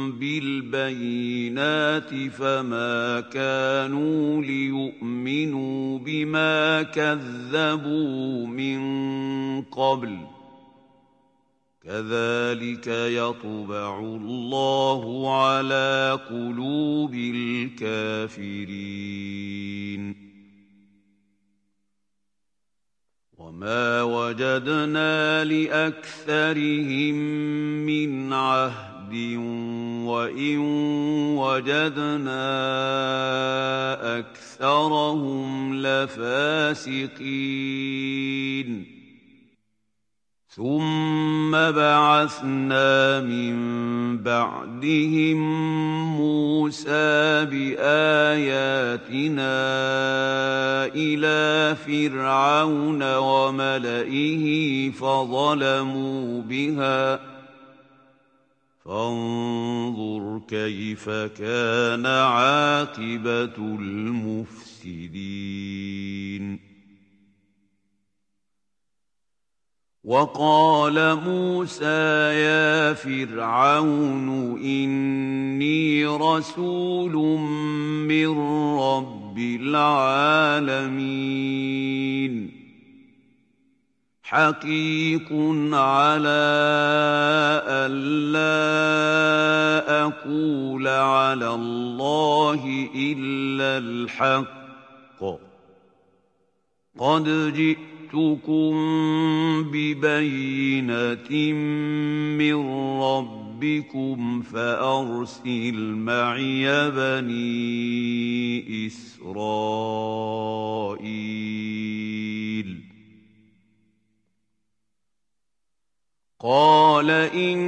بالبينات فما كانوا ليؤمنوا بما كذبوا من قبل كذلك يطبع الله على قلوب الكافرين وما وجدنا لأكثرهم من عهد وإن وجدنا أكثرهم لفاسقين ثم بعثنا من بعدهم موسى بآياتنا إلى فرعون وملئه فظلموا بها فانظر كيف كان عاقبة المفسدين. وقال موسى يا فرعون إني رسول من رب العالمين حقيق على ألا أقول على الله إلا الحق قد جئتكم ببينة من ربكم فأرسل معي بني إسرائيل. قال إن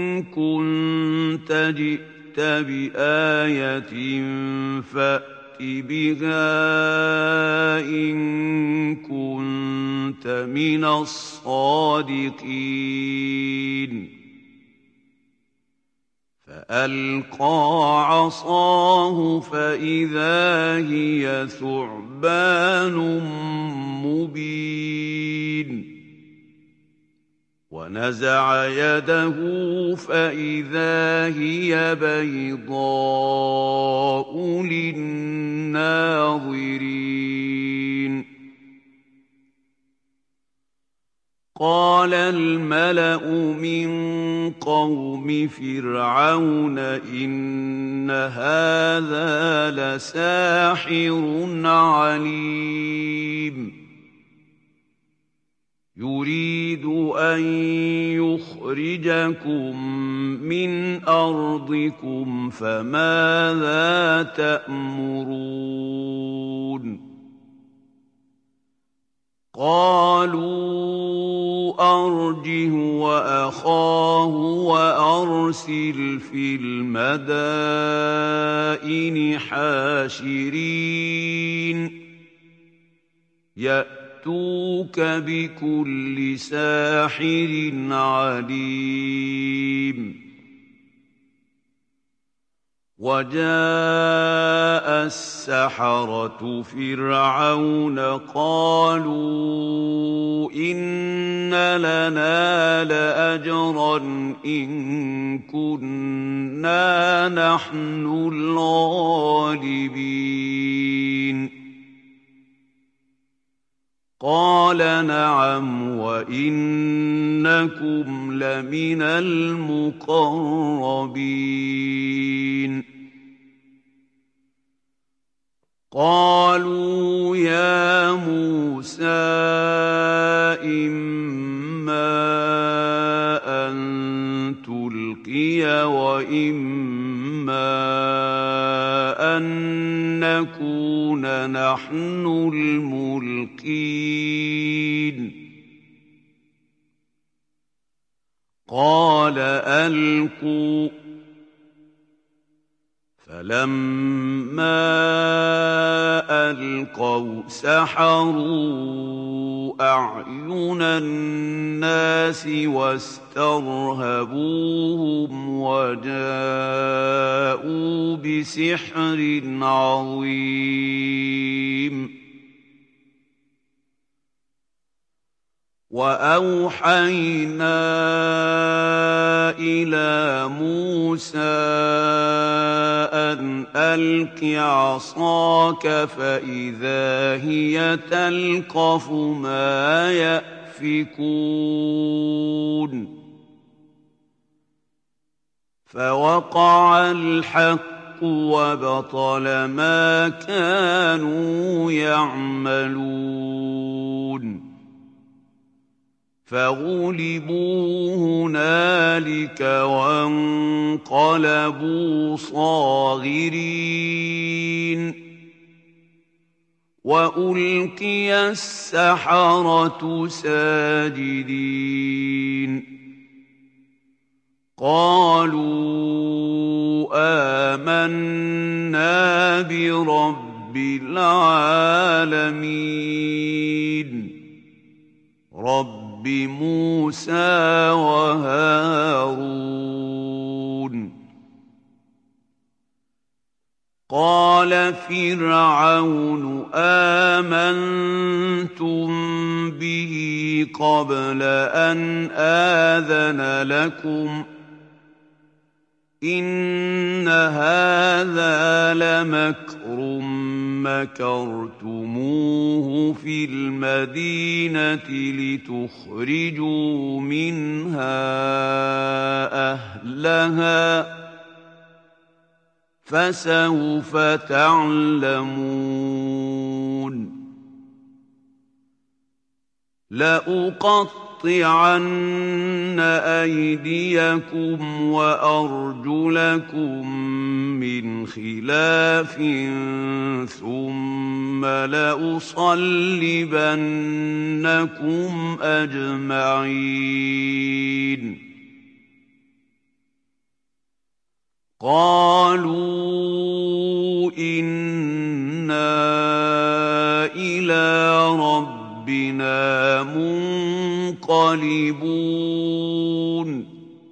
كنت جئت بآية فأت بها إن كنت من الصادقين. فألقى عصاه فإذا هي ثعبان مبين ونزع يده فإذا هي بيضاء للناظرين. قال الملأ من قوم فرعون إن هذا لساحر عليم يريد أن يخرجكم من أرضكم فماذا تأمرون؟ قالوا أرجه وأخاه وأرسل في المدائن حاشرين يأتوك بكل ساحر عليم. وجاء السحرة فرعون قالوا إن لنا لأجرا إن كنا نحن الغالبين. قال نعم وإنكم لمن المقربين. قالوا يا موسى إما أن تلقي وإما أن نكون نحن الملقين. قال ألقوا فلما ألقوا سحروا أعين الناس واسترهبوهم وجاءوا بسحر عظيم. وأوحينا إلى موسى أن ألق عصاك فإذا هي تلقف ما يأفكون. فوقع الحق وبطل ما كانوا يعملون. فغلبوا هنالك وانقلبوا صاغرين وألقي السحرة ساجدين قالوا آمنا برب العالمين رب موسى وهارون قال فرعون آمنتم به قبل أن آذن لكم إن هذا لمكر مكرتموه في المدينة لتخرجوا منها أهلها فسوف تعلمون لأقطعن أيديكم وأرجلكم من خلاف ثم لأصلبنكم أجمعين قالوا إنا إلى ربنا منقلبون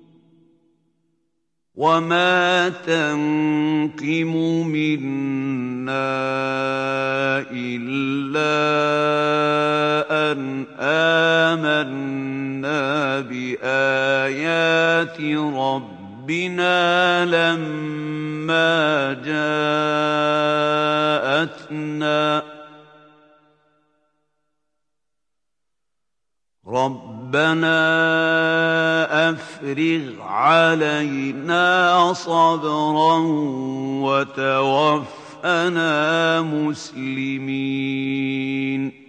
وما تنقم منا إلا أن آمنا بآيات ربنا ربنا لما جاءتنا ربنا أفرغ علينا صبرا وتوفنا مسلمين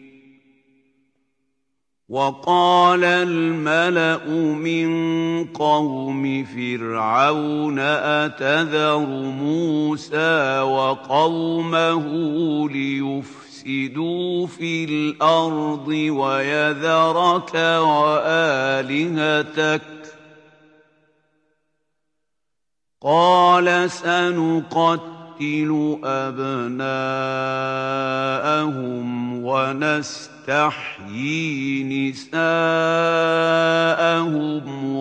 وقال الملأ من قوم فرعون أتذر موسى وقومه ليفسدوا في الأرض ويذرك وآلهتك قال سنقتل أبناءهم ونستحيي نساءهم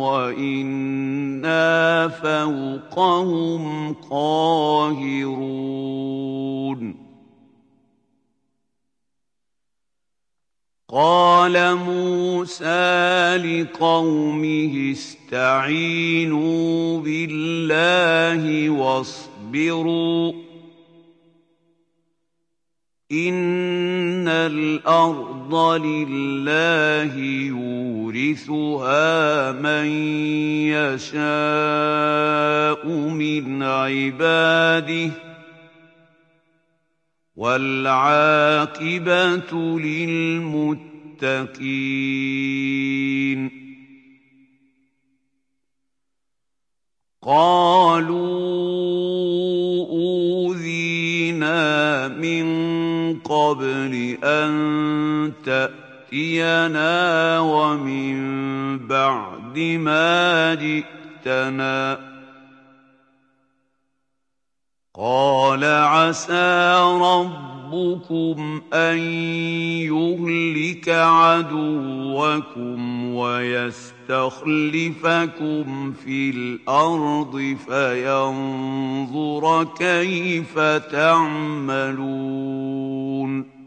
وإنا فوقهم قاهرون قال موسى لقومه استعينوا بالله واصبروا إن الأرض لله يورثها من يشاء من عباده والعاقبة للمتقين قالوا أوذينا من قبل أن تأتينا ومن بعد ما جئتنا قال عسى ربكم أن يهلك عدوكم ويستخلفكم في الأرض فينظر كيف تعملون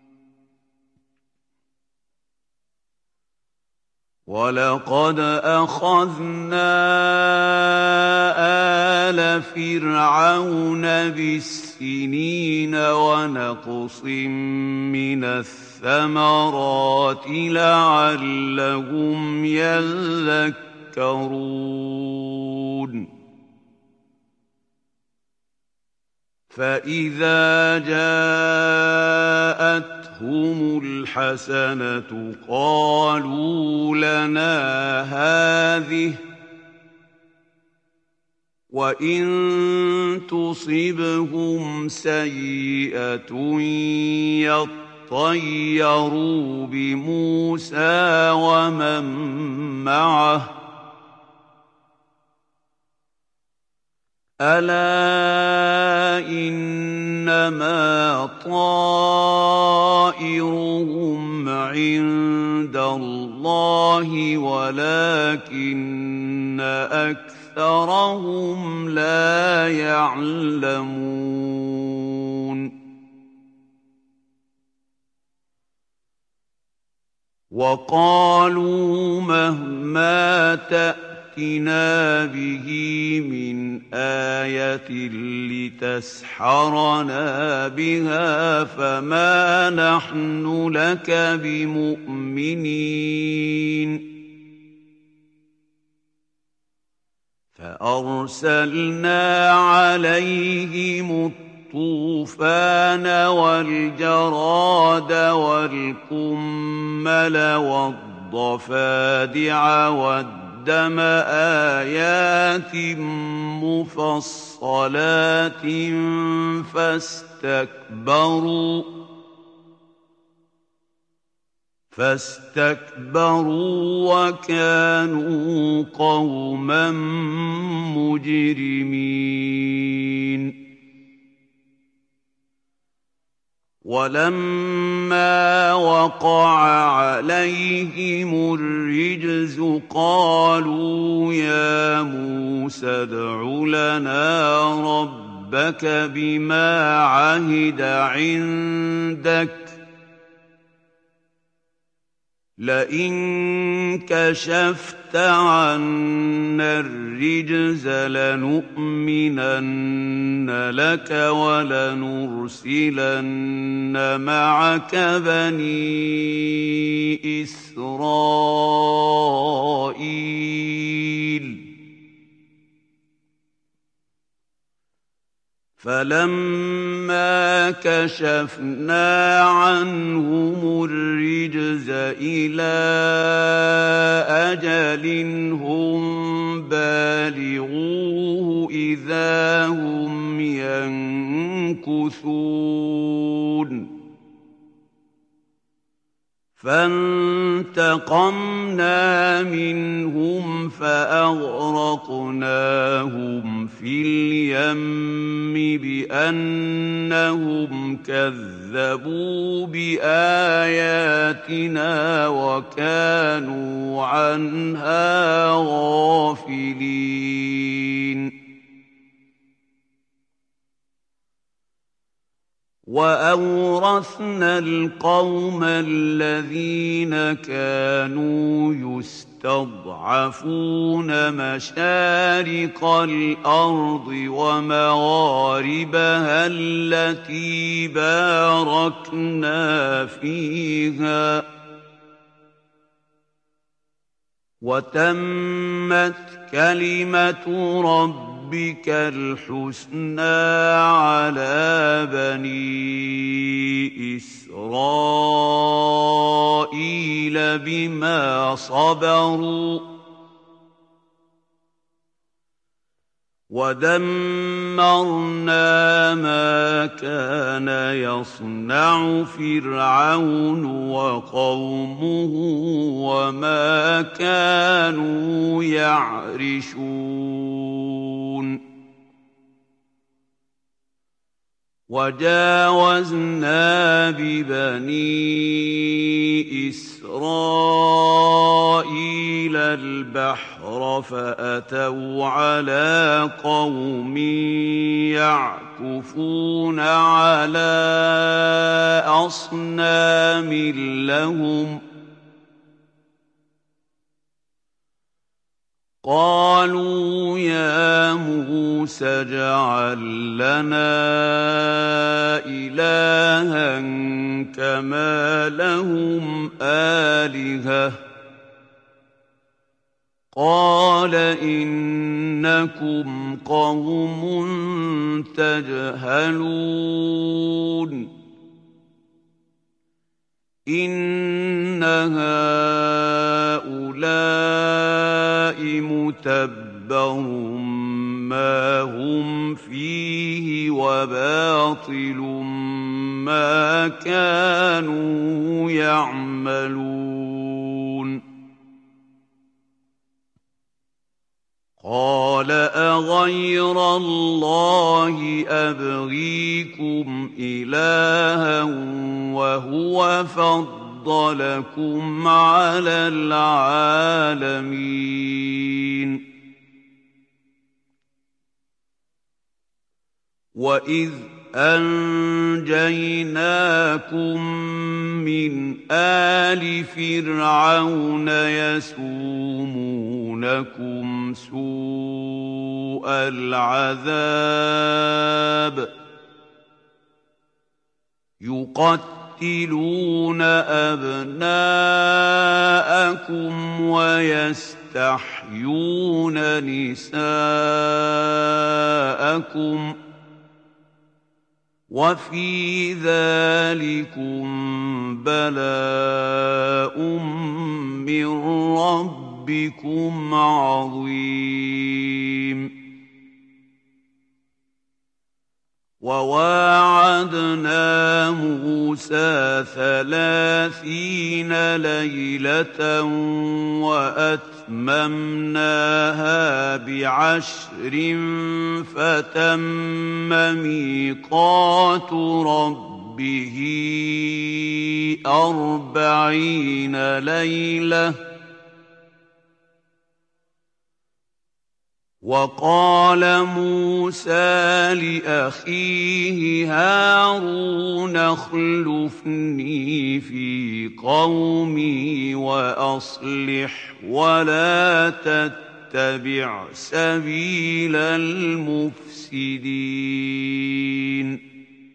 ولقد أخذنا آل فرعون بالسنين ونقص من الثمرات لعلهم يذكرون فإذا جاءتهم الحسنة قالوا لنا هذه وإن تصبهم سيئة يطيروا بموسى ومن معه ألا إنما طائرهم عند الله ولكن أكثرهم لا يعلمون وقالوا مهما تأتنا به من آية لتسحرنا بها فما نحن لك بمؤمنين فأرسلنا عليهم الطوفان والجراد والقمل والضفادع والدم قدم آيات مفصلات فاستكبروا فاستكبروا وكانوا قوما مجرمين ولما وقع عليهم الرجز قالوا يا موسى ادع لنا ربك بما عهد عندك لئن كشفت عنا الرجز لنؤمنن لك ولنرسلن معك بني إسرائيل فلما كشفنا عنهم الرجز إلى أجل هم بالغوه إذا هم ينكثون فانتقمنا منهم فأغرقناهم في اليم بأنهم كذبوا بآياتنا وكانوا عنها غافلين وأورثنا القوم الذين كانوا يستضعفون مشارق الأرض ومغاربها التي باركنا فيها وتمت كلمة ربك ربك الحسنى على بني إسرائيل بما صبروا ودمرنا ما كان يصنع فرعون وقومه وما كانوا يعرشون وجاوزنا ببني إسرائيل البحر فأتوا على قوم يعكفون على أصنام لهم قالوا يا موسى اجعل لنا إلها كما لهم آلهة قال إنكم قوم تجهلون إن هؤلاء متبر ما هم فيه وباطل ما كانوا يعملون قال أغير الله أبغيكم إلها وهو فضلكم على العالمين وإذ أنجيناكم من آل فرعون يسومونكم سوء العذاب يقتلون أبناءكم ويستحيون نساءكم وفي ذلكم بلاء من ربكم عظيم وواعدنا موسى ثلاثين ليلة وأتممناها بعشر فتم ميقات ربه أربعين ليلة وقال موسى لأخيه هارون اخلفني في قومي وأصلح ولا تتبع سبيل المفسدين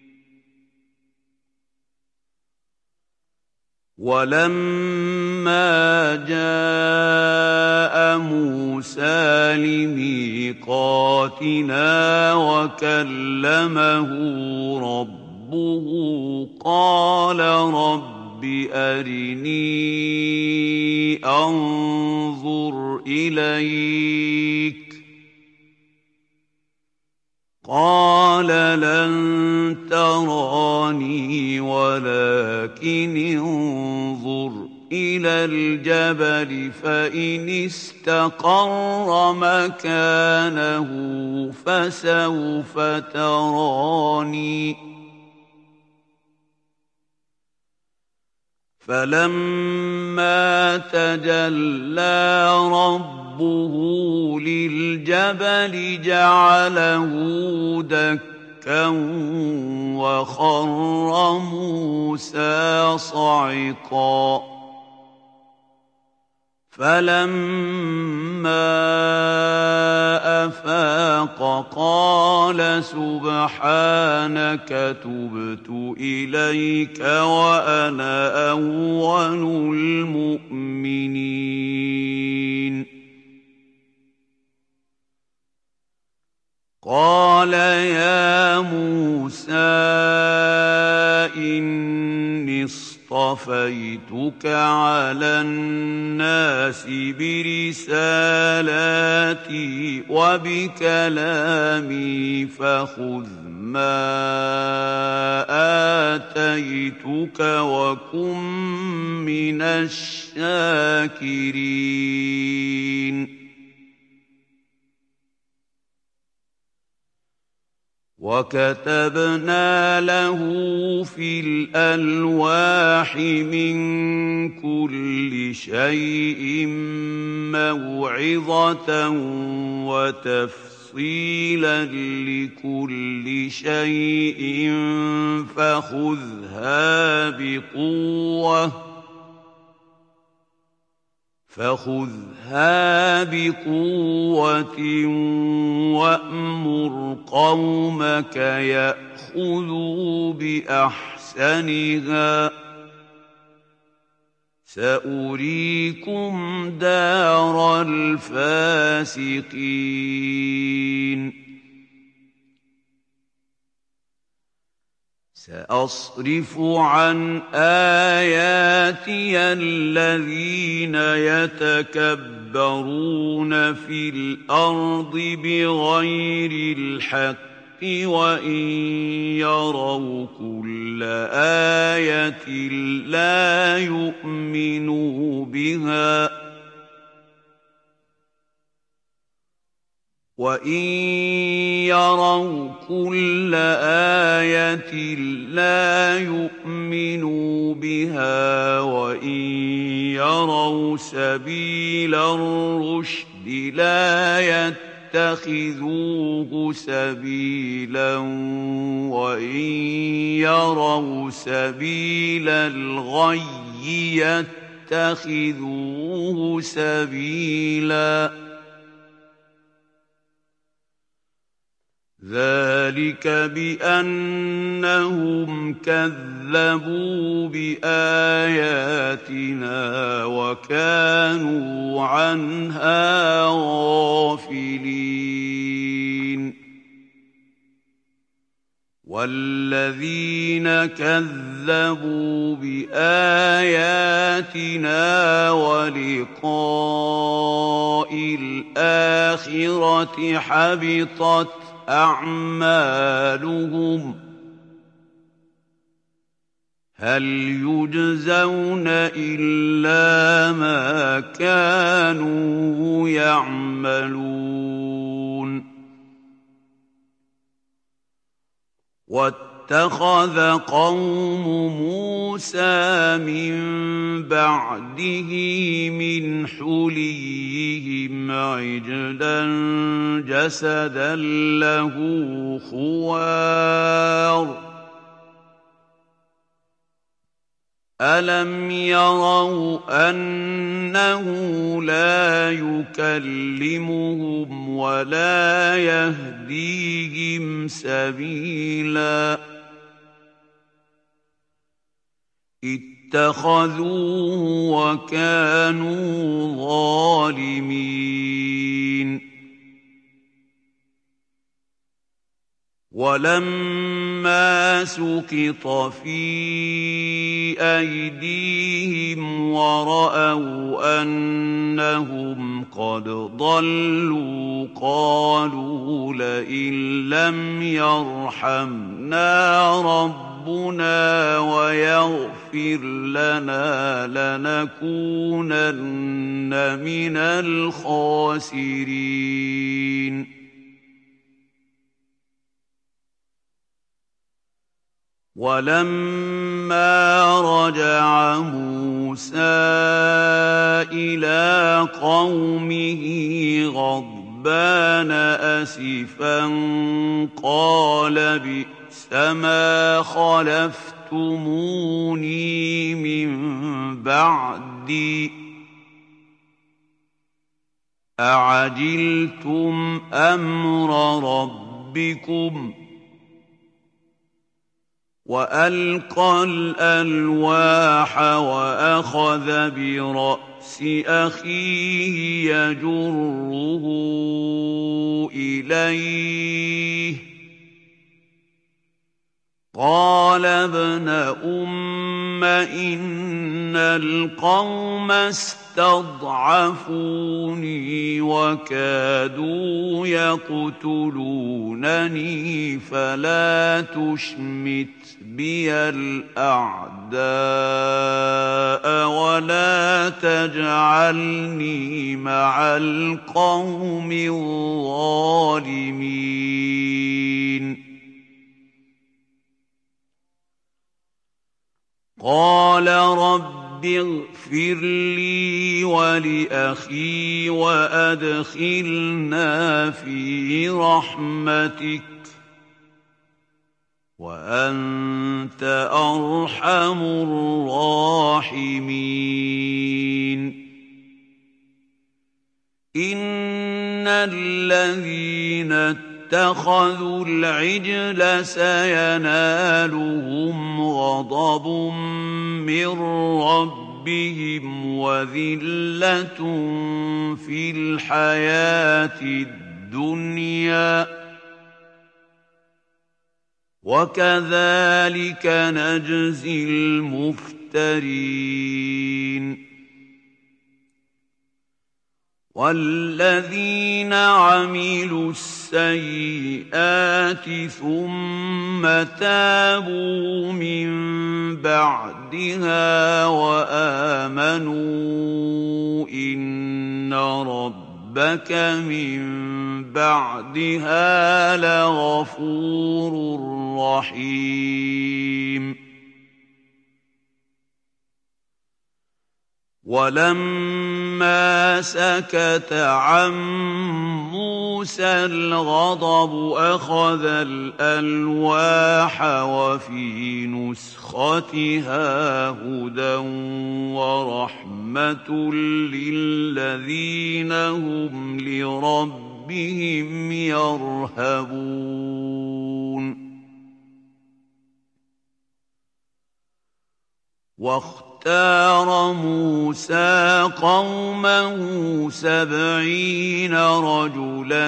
ولما جاء موسى لميقاتنا وكلمه ربه قال رب أرني أنظر إليك قال لن تراني ولكن انظر إلى الجبل فإن استقر مكانه فسوف تراني فلما تجلى ربه للجبل جعله دكا وخر موسى صعقا فلما أفاق قال سبحانك تبت إليك وأنا أول المؤمنين قال يا موسى إني اصطفيتك على الناس برسالاتي وبكلامي فخذ ما آتيتك وكن من الشاكرين وكتبنا له في الألواح من كل شيء موعظة وتفصيلا لكل شيء فخذها بقوة فخذها بقوة وأمر قومك يأخذوا بأحسنها سأريكم دار الفاسقين سأصرف عن آياتي الذين يتكبرون في الأرض بغير الحق وإن يروا كل آية لا يؤمنوا بها وإن يروا كل آية لا يؤمنوا بها وإن يروا سبيل الرشد لا يتخذوه سبيلا وإن يروا سبيل الغي يتخذوه سبيلا ذلك بأنهم كذبوا بآياتنا وكانوا عنها غافلين والذين كذبوا بآياتنا ولقاء الآخرة حبطت أعمالهم هل يجزون إلا ما كانوا يعملون واتخذ قوم موسى من بعده من حليهم عجلا جسدا له خوار ألم يروا أنه لا يكلمهم ولا يهديهم سبيلا اتخذوه وكانوا ظالمين ولما سقط في أيديهم ورأوا أنهم قد ضلوا قالوا لئن لم يرحمنا ربنا ويغفر لنا لنكونن من الخاسرين ولما رجع موسى إلى قومه غضبان أسفا قال بئس ما خلفتموني من بعدي أعجلتم أمر ربكم وألقى الألواح وأخذ برأس أخيه يجره إليه قال ابن أم إن القوم استضعفوني وكادوا يقتلونني فلا تشمت بي الأعداء ولا تجعلني مع القوم الظالمين قال رب اغفر لي ولأخي وأدخلنا في رحمتك وأنت أرحم الراحمين إن الذين اتخذوا العجل سينالهم غضب من ربهم ربهم وذلة في الحياة الدنيا وكذلك نجزي المفترين والذين عملوا السيئات ثم تابوا من بعدها وآمنوا إن ربك من بعدها لغفور رحيم ولما سكت عن موسى الغضب أخذ الألواح وفي نسختها هدى ورحمة للذين هم لربهم يرهبون واختار موسى قومه سبعين رجلا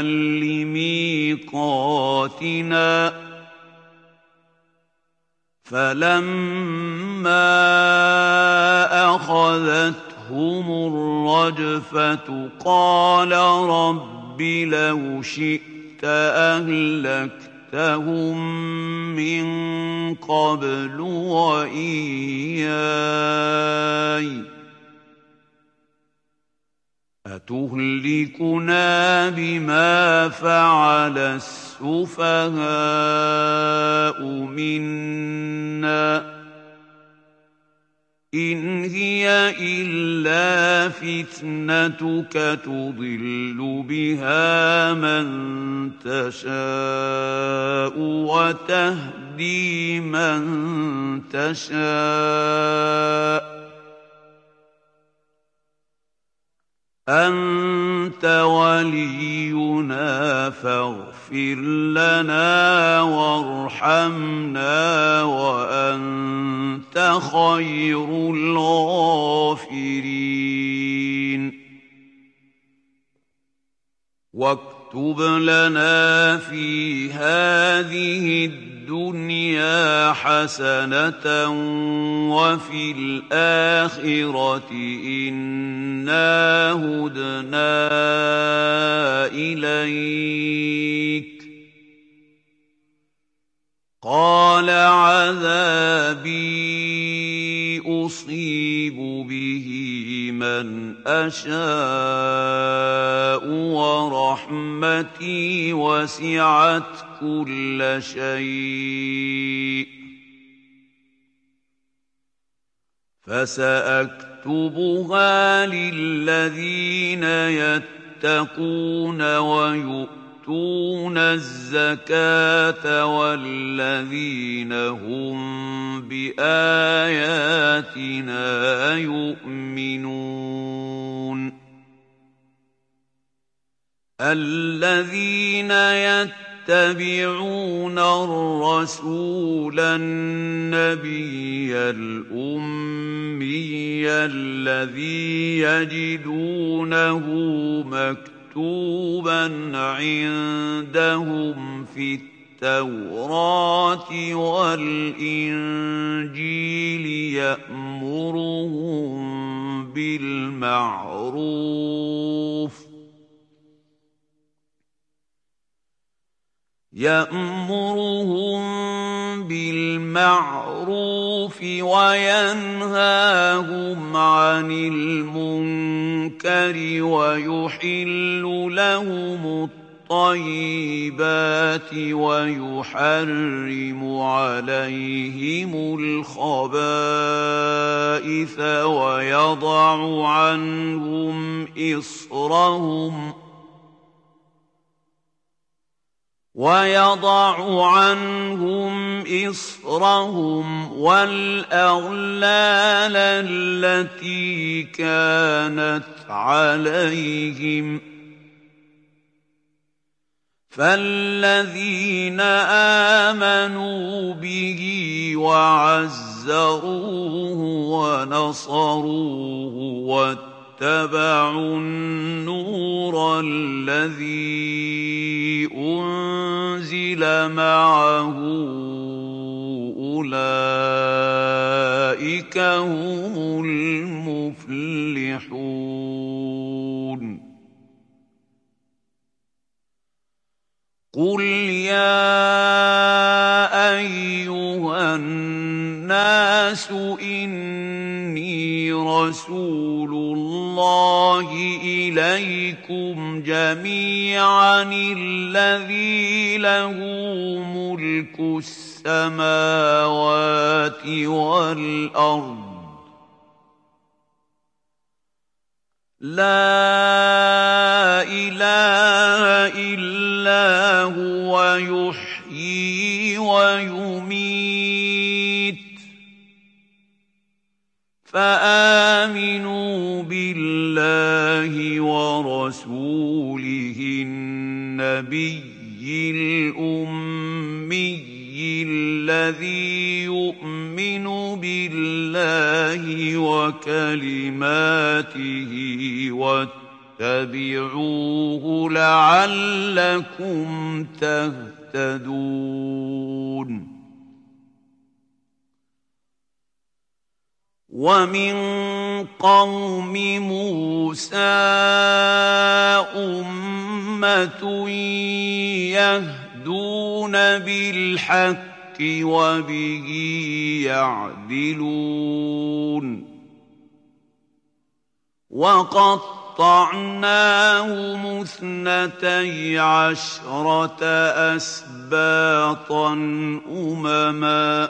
لميقاتنا فلما أخذتهم الرجفة قال رب لو شئت أهلكت لهم من قبل وإياي أتهلكنا بما فعل السفهاء منا إن هي إلا فتنتك تضل بها من تشاء وتهدي من تشاء أنت ولينا فاغفر لنا وارحمنا وأنت خير الغافرين واكتب لنا في هذه الدنيا حسنة وفي الآخرة إنا هدنا إليك قال عذابي أصيب به من أشاء ورحمتي وسعت كل شيء فسأكتبها للذين يتقون ويؤتون الزكاة والذين هم بآياتنا يؤمنون الذين يتبعون الرسول النبي الأمي الذي يجدونه مكتوبا عندهم في التوراة والإنجيل يأمرهم بالمعروف يأمرهم بالمعروف وينهاهم عن المنكر ويحل لهم الطيبات ويحرم عليهم الخبائث ويضع عنهم إصرهم ويضع عنهم إصرهم والأغلال التي كانت عليهم فالذين آمنوا به وعزروه ونصروه واتبعوا النور الذي أنزل معه أولئك هم المفلحون. قل يا أيها الناس إني رسول الله إليكم جميعا الذي له ملك السماوات والأرض لا إله إلا هو يحيي ويميت فآمنوا بالله ورسوله النبي الأمي الذي يؤمن بالله وكلماته واتبعوه لعلكم تهتدون. ومن قوم موسى أمة يهدون بالحق وبه يعدلون وقطعناهم اثنتي عشرة أسباطا أمما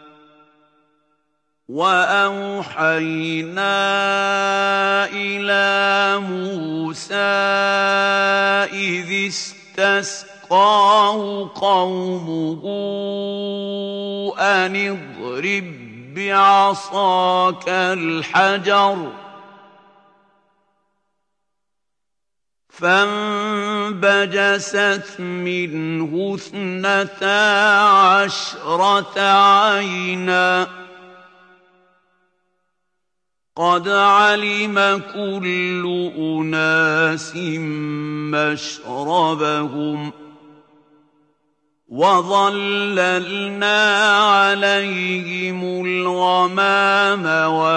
وأوحينا إلى موسى إذ استسقاه قومه أن اضرب بعصاك الحجر فانبجست منه اثنتا عشرة عينا قد علم كل أناس مشربهم وظللنا عليهم الغمام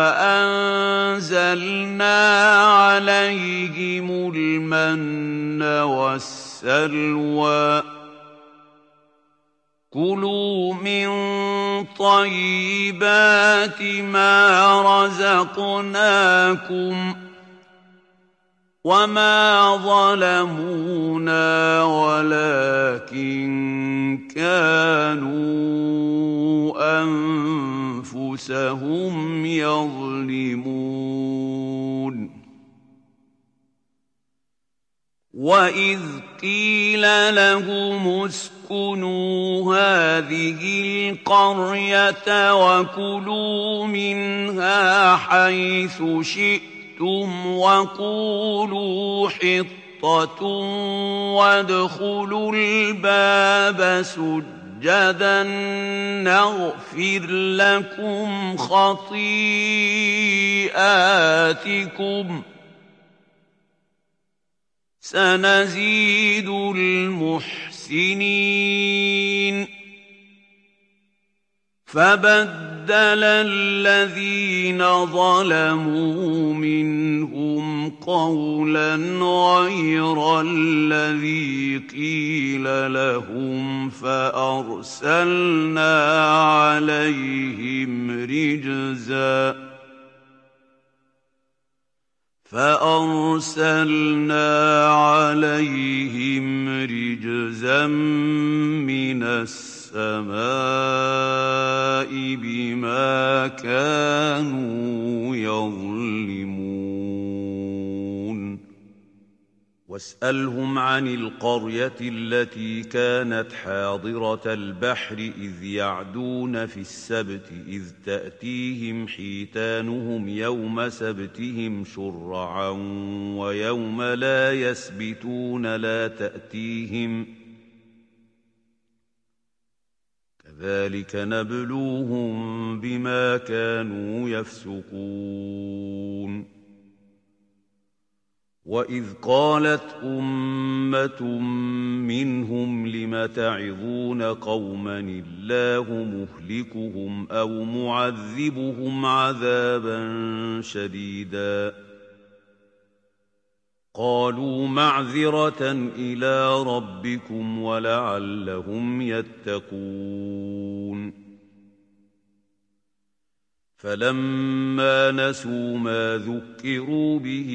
وأنزلنا عليهم المن والسلوى كلوا من طيبات ما رزقناكم وما ظلمونا ولكن كانوا أنفسهم يظلمون. وإذ قيل لهم اسكنوا هذه القرية وكلوا منها حيث شئتم وقولوا حطة وادخلوا الباب سجدا نغفر لكم خطيئاتكم سنزيد المحسنين. فبدل الذين ظلموا منهم قولا غير الذي قيل لهم فأرسلنا عليهم رجزا فأرسلنا عليهم رجزا من السماء بما كانوا يظلمون. واسألهم عن القرية التي كانت حاضرة البحر إذ يعدون في السبت إذ تأتيهم حيتانهم يوم سبتهم شرعا ويوم لا يسبتون لا تأتيهم كذلك نبلوهم بما كانوا يفسقون وإذ قالت أمة منهم لم تعظون قوما الله مهلكهم أو معذبهم عذابا شديدا قالوا معذرة إلى ربكم ولعلهم يتقون فلما نسوا ما ذكروا به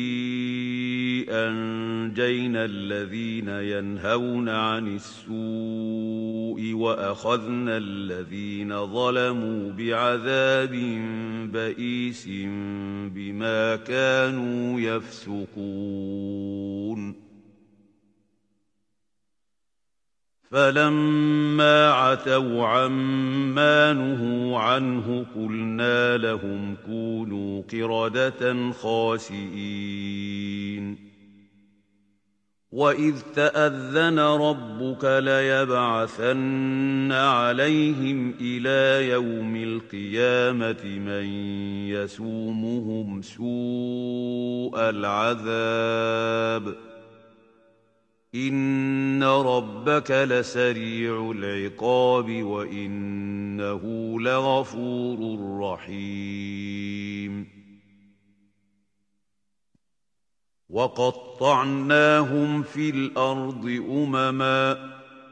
أنجينا الذين ينهون عن السوء وأخذنا الذين ظلموا بعذاب بئيس بما كانوا يفسقون فلما عتوا عما نهوا عنه قلنا لهم كونوا قردة خاسئين وإذ تأذن ربك ليبعثن عليهم إلى يوم القيامة من يسومهم سوء العذاب إن ربك لسريع العقاب وإنه لغفور رحيم وقطعناهم في الأرض أمما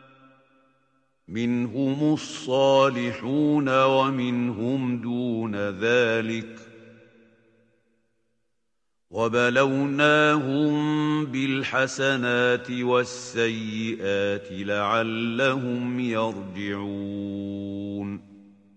منهم الصالحون ومنهم دون ذلك وبلوناهم بالحسنات والسيئات لعلهم يرجعون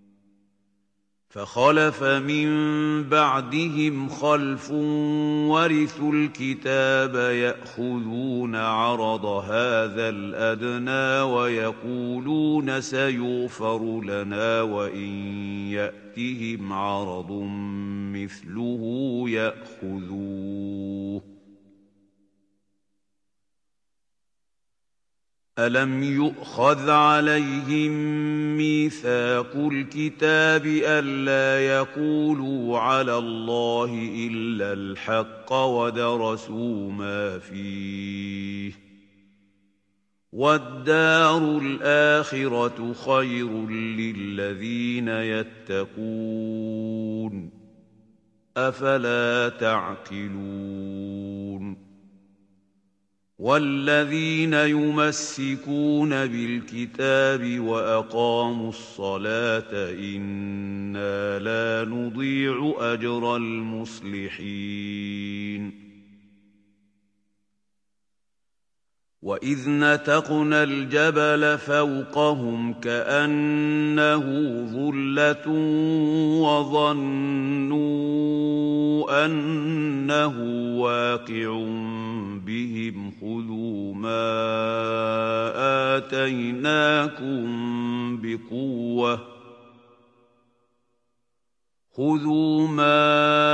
فخلف من بعدهم خلف ورثوا الكتاب يأخذون عرض هذا الأدنى ويقولون سيغفر لنا وإن يأتهم عرض مثله يأخذوه ألم يؤخذ عليهم ميثاق الكتاب ألا يقولوا على الله إلا الحق ودرسوا ما فيه والدار الآخرة خير للذين يتقون أفلا تعقلون والذين يمسكون بالكتاب وأقاموا الصلاة إنا لا نضيع أجر المصلحين وإذ نتقنا الجبل فوقهم كأنه ظلة وظنوا أنه واقع بهم خذوا ما آتيناكم بقوة خذوا ما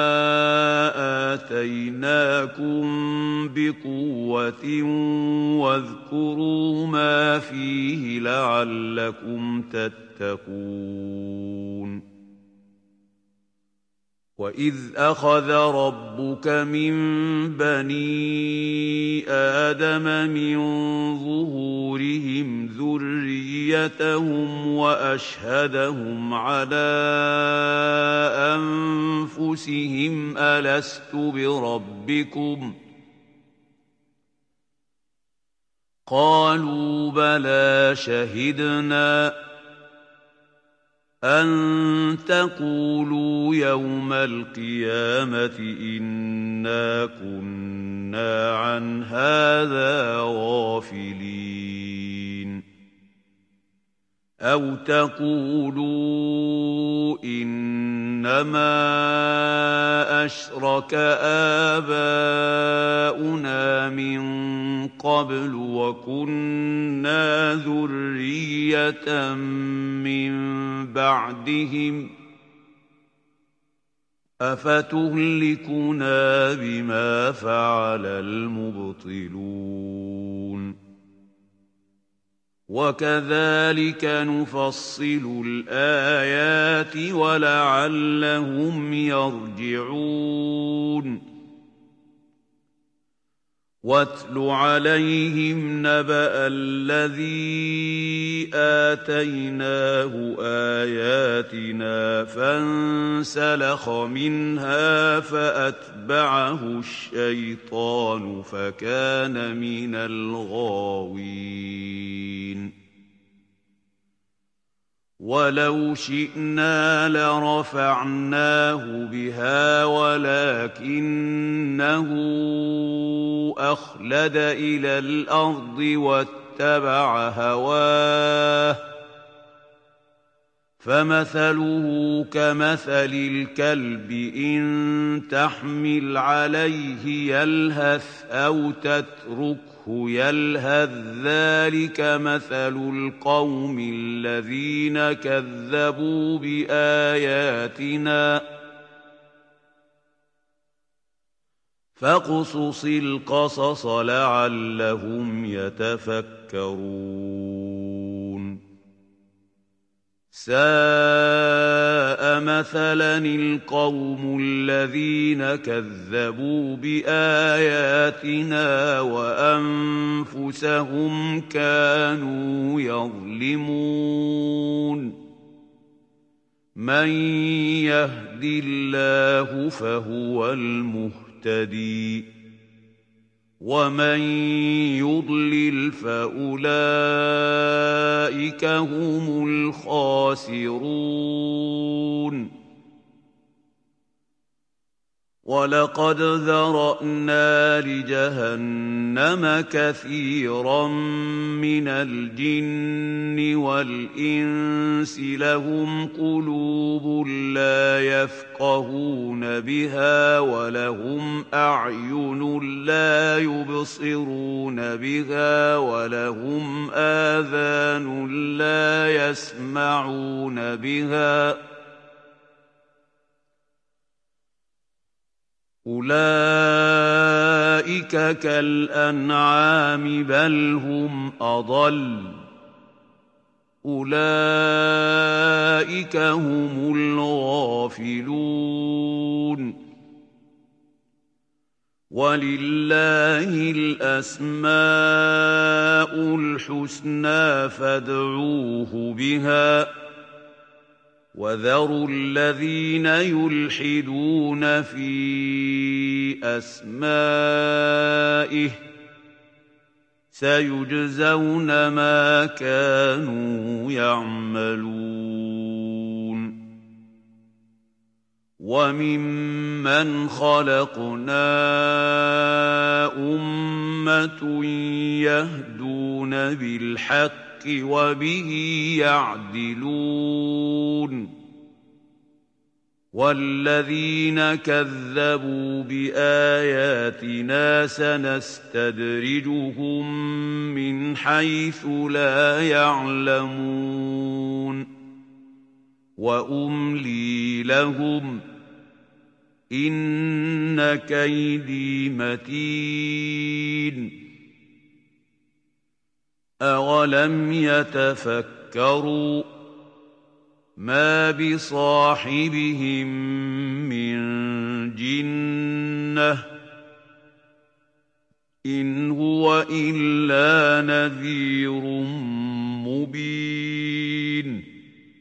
آتيناكم بقوة واذكروا ما فيه لعلكم تتقون وإذ أخذ ربك من بني آدم من ظهورهم ذريتهم وأشهدهم على أنفسهم ألست بربكم قالوا بلى شهدنا أن تقولوا يوم القيامة إنا كنا عن هذا غافلين أو تقولوا إنما أشرك آباؤنا من قبل وكنا ذرية من بعدهم أفتهلكنا بما فعل المبطلون وكذلك نفصل الآيات ولعلهم يرجعون واتل عليهم نبأ الذي آتيناه آياتنا فانسلخ منها فأتبعه الشيطان فكان من الغاوين ولو شئنا لرفعناه بها ولكنه أخلد إلى الأرض واتبع هواه فمثله كمثل الكلب إن تحمل عليه يلهث أو تتركه يلهث ذلك مثل القوم الذين كذبوا بآياتنا فاقصص القصص لعلهم يتفكرون ساء مثلا القوم الذين كذبوا بآياتنا وأنفسهم كانوا يظلمون من يهد الله فهو المهتدي ومن يضلل فأولئك هم الخاسرون ولقد ذرأنا لجهنم كثيرا من الجن والإنس لهم قلوب لا يفقهون بها ولهم أعين لا يبصرون بها ولهم آذان لا يسمعون بها أولئك كالأنعام بل هم أضل أولئك هم الغافلون ولله الأسماء الحسنى فادعوه بها وذروا الذين يلحدون في أسمائه سيجزون ما كانوا يعملون وممن خلقنا أمة يهدون بالحق وبه يعدلون والذين كذبوا بآياتنا سنستدرجهم من حيث لا يعلمون وأملي لهم إن كيدي متين أولم يتفكروا ما بصاحبهم من جنة إن هو إلا نذير مبين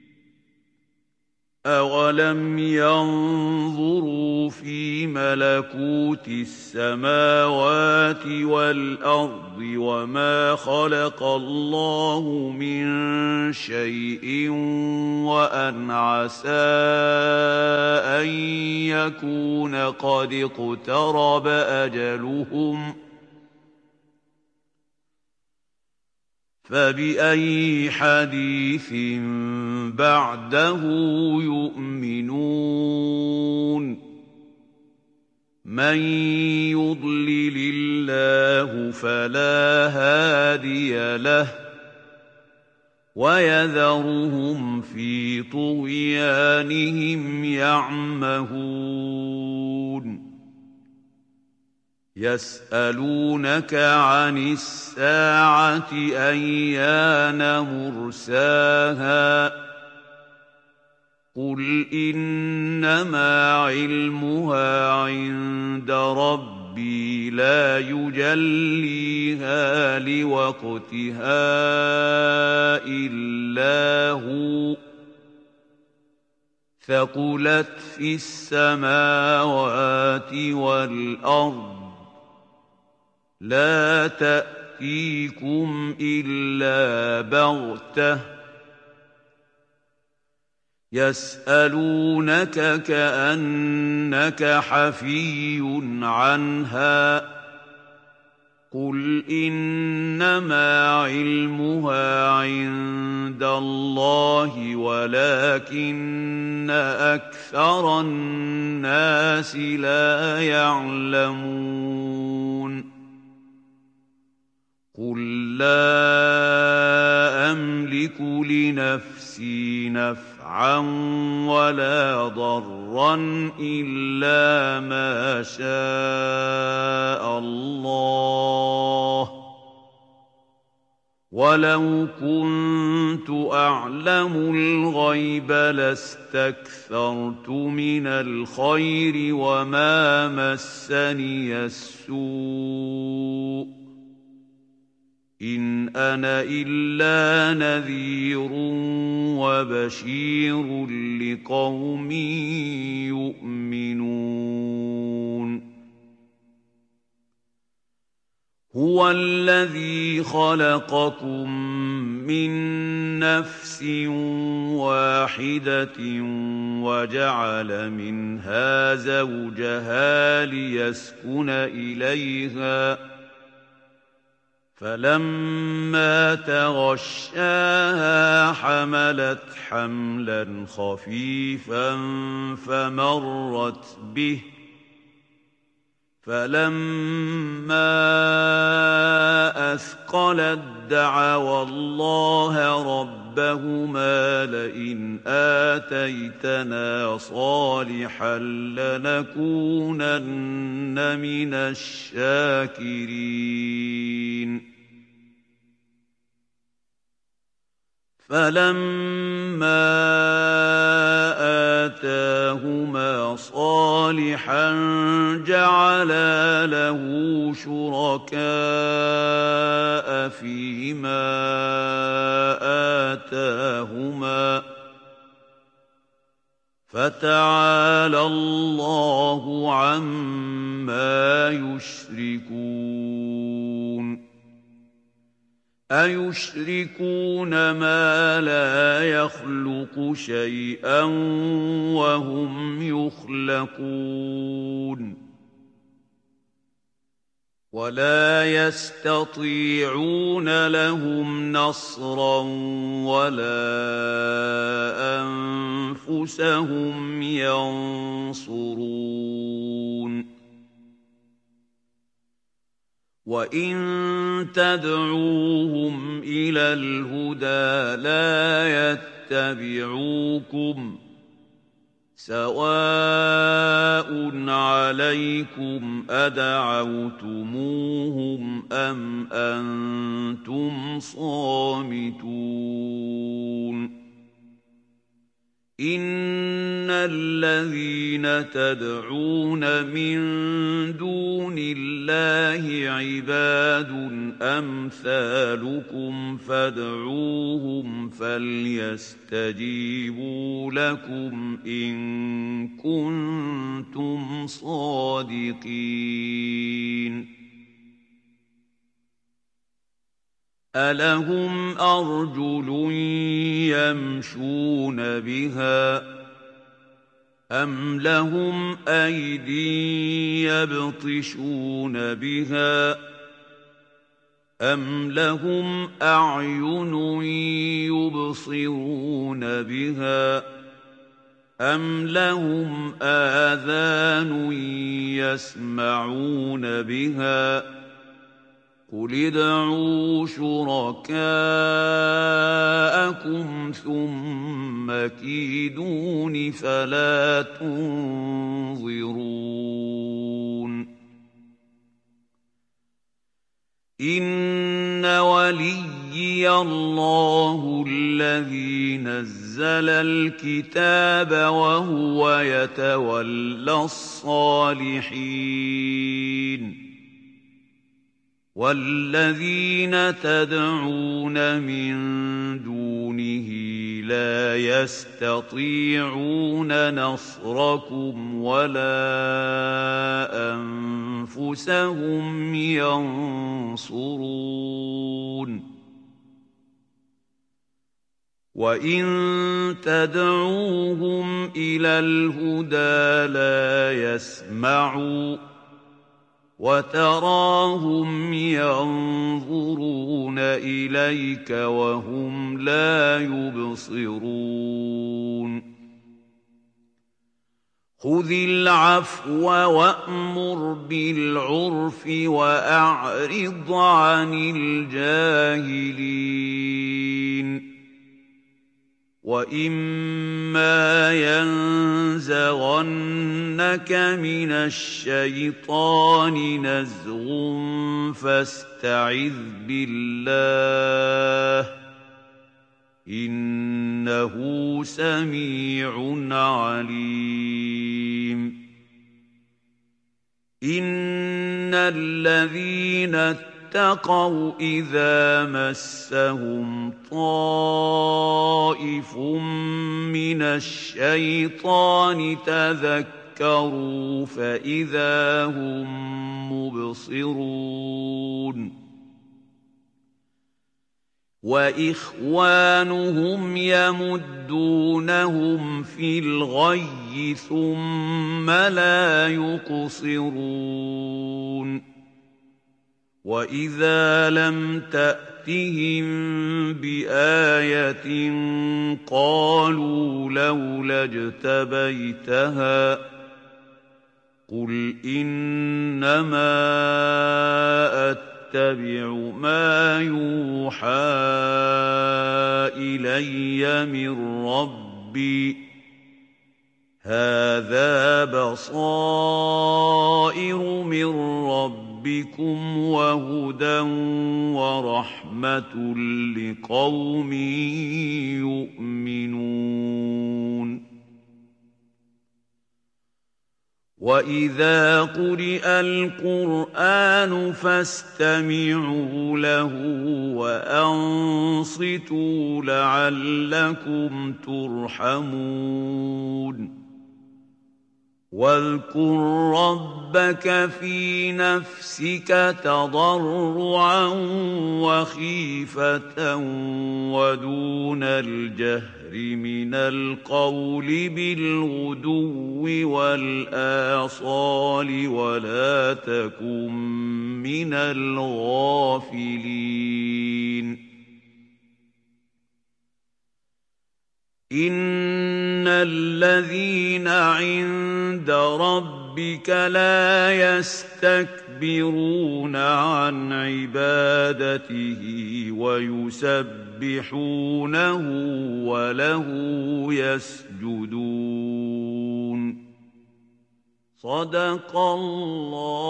أولم ينظروا في ملكوت السماوات والأرض وما خلق الله من شيء وأن عسى أن يكون قد اقترب أجلهم فبأي حديث بعده يؤمنون من يضلل الله فلا هادي له ويذرهم في طغيانهم يعمهون يسألونك عن الساعة أيان مرساها قل إنما علمها عند ربي لا يجليها لوقتها إلا هو ثقلت في السماوات والأرض لا تأتيكم إلا بغتة يسألونك كأنك حفي عنها قل إنما علمها عند الله ولكن أكثر الناس لا يعلمون قل لا أملك لنفسي نفعا ولا ضرا إلا ما شاء الله ولو كنت أعلم الغيب لاستكثرت من الخير وما مسني السوء إن أنا إلا نذير وبشير لقوم يؤمنون هو الذي خلقكم من نفس واحدة وجعل منها زوجها ليسكن إليها فلما تغشاها حملت حملا خفيفا فمرت به فلما أثقلت دعوا الله ربهما لئن آتيتنا صالحا لنكونن من الشاكرين فلما آتاهما صالحا جعلا له شركاء فيما آتاهما فتعالى الله عما يشركون أيشركون ما لا يخلق شيئا وهم يخلقون ولا يستطيعون لهم نصرا ولا أنفسهم ينصرون وإن تدعوهم إلى الهدى لا يتبعوكم سواء عليكم أدعوتموهم أم أنتم صامتون إن الذين تدعون من دون الله عباد أمثالكم فادعوهم فليستجيبوا لكم إن كنتم صادقين ألهم أرجل يمشون بها أم لهم أيدي يبطشون بها أم لهم أعين يبصرون بها أم لهم آذان يسمعون بها قل ادعوا شركاءكم ثم كيدون فلا تنظرون إِنَّ وَلِيِّيَ اللَّهُ الَّذِي نَزَّلَ الْكِتَابَ وَهُوَ يَتَوَلَّى الصَّالِحِينَ وَالَّذِينَ تَدْعُونَ مِن دُونِهِ لَا يَسْتَطِيعُونَ نَصْرَكُمْ وَلَا أَنفُسَهُمْ يَنصُرُونَ وَإِن تَدْعُوهُمْ إِلَى الْهُدَىٰ لَا يَسْمَعُوا وَتَرَاهُمْ يَنظُرُونَ إِلَيْكَ وَهُمْ لَا يُبْصِرُونَ خُذِ الْعَفْوَ وَأْمُرْ بِالْعُرْفِ وَأَعْرِضْ عَنِ الْجَاهِلِينَ وَإِمَّا يَنزَغَنَّكَ مِنَ الشَّيْطَانِ نَزْغٌ فَاسْتَعِذْ بِاللَّهِ ۖ إِنَّهُ سَمِيعٌ عَلِيمٌ إِنَّ الَّذِينَ اتَّقَوْا إِذَا مَسَّهُمْ طَائِفٌ مِّنَ الشَّيْطَانِ تَذَكَّرُوا فَإِذَا هُم مُّبْصِرُونَ وَإِخْوَانُهُمْ يَمُدُّونَهُمْ فِي الْغَيِّ ثُمَّ لَا يُقْصِرُونَ وَإِذَا لَمْ تَأْتِهِم بِآيَةٍ قَالُوا لَوْلَا اجْتَبَيْتَهَا ۚ قُلْ إِنَّمَا أَتَّبِعُ مَا يُوحَىٰ إِلَيَّ مِن رَّبِّي ۚ هَٰذَا بَصَائِرُ مِن رَّبِّكُمْ وَهُدًى وَرَحْمَةٌ لِّقَوْمٍ يُؤْمِنُونَ وَإِذَا قُرِئَ الْقُرْآنُ فَاسْتَمِعُوا لَهُ وَأَنصِتُوا لَعَلَّكُمْ تُرْحَمُونَ وَاذْكُر رَّبَّكَ فِي نَفْسِكَ تَضَرُّعًا وَخِيفَةً وَدُونَ الْجَهْرِ مِنَ الْقَوْلِ بِالْغُدُوِّ وَالْآصَالِ وَلَا تَكُن مِّنَ الْغَافِلِينَ إِنَّ الَّذِينَ عِندَ رَبِّكَ لَا يَسْتَكْبِرُونَ عَنْ عِبَادَتِهِ وَيُسَبِّحُونَهُ وَلَهُ يَسْجُدُونَ صَدَقَ اللَّهُ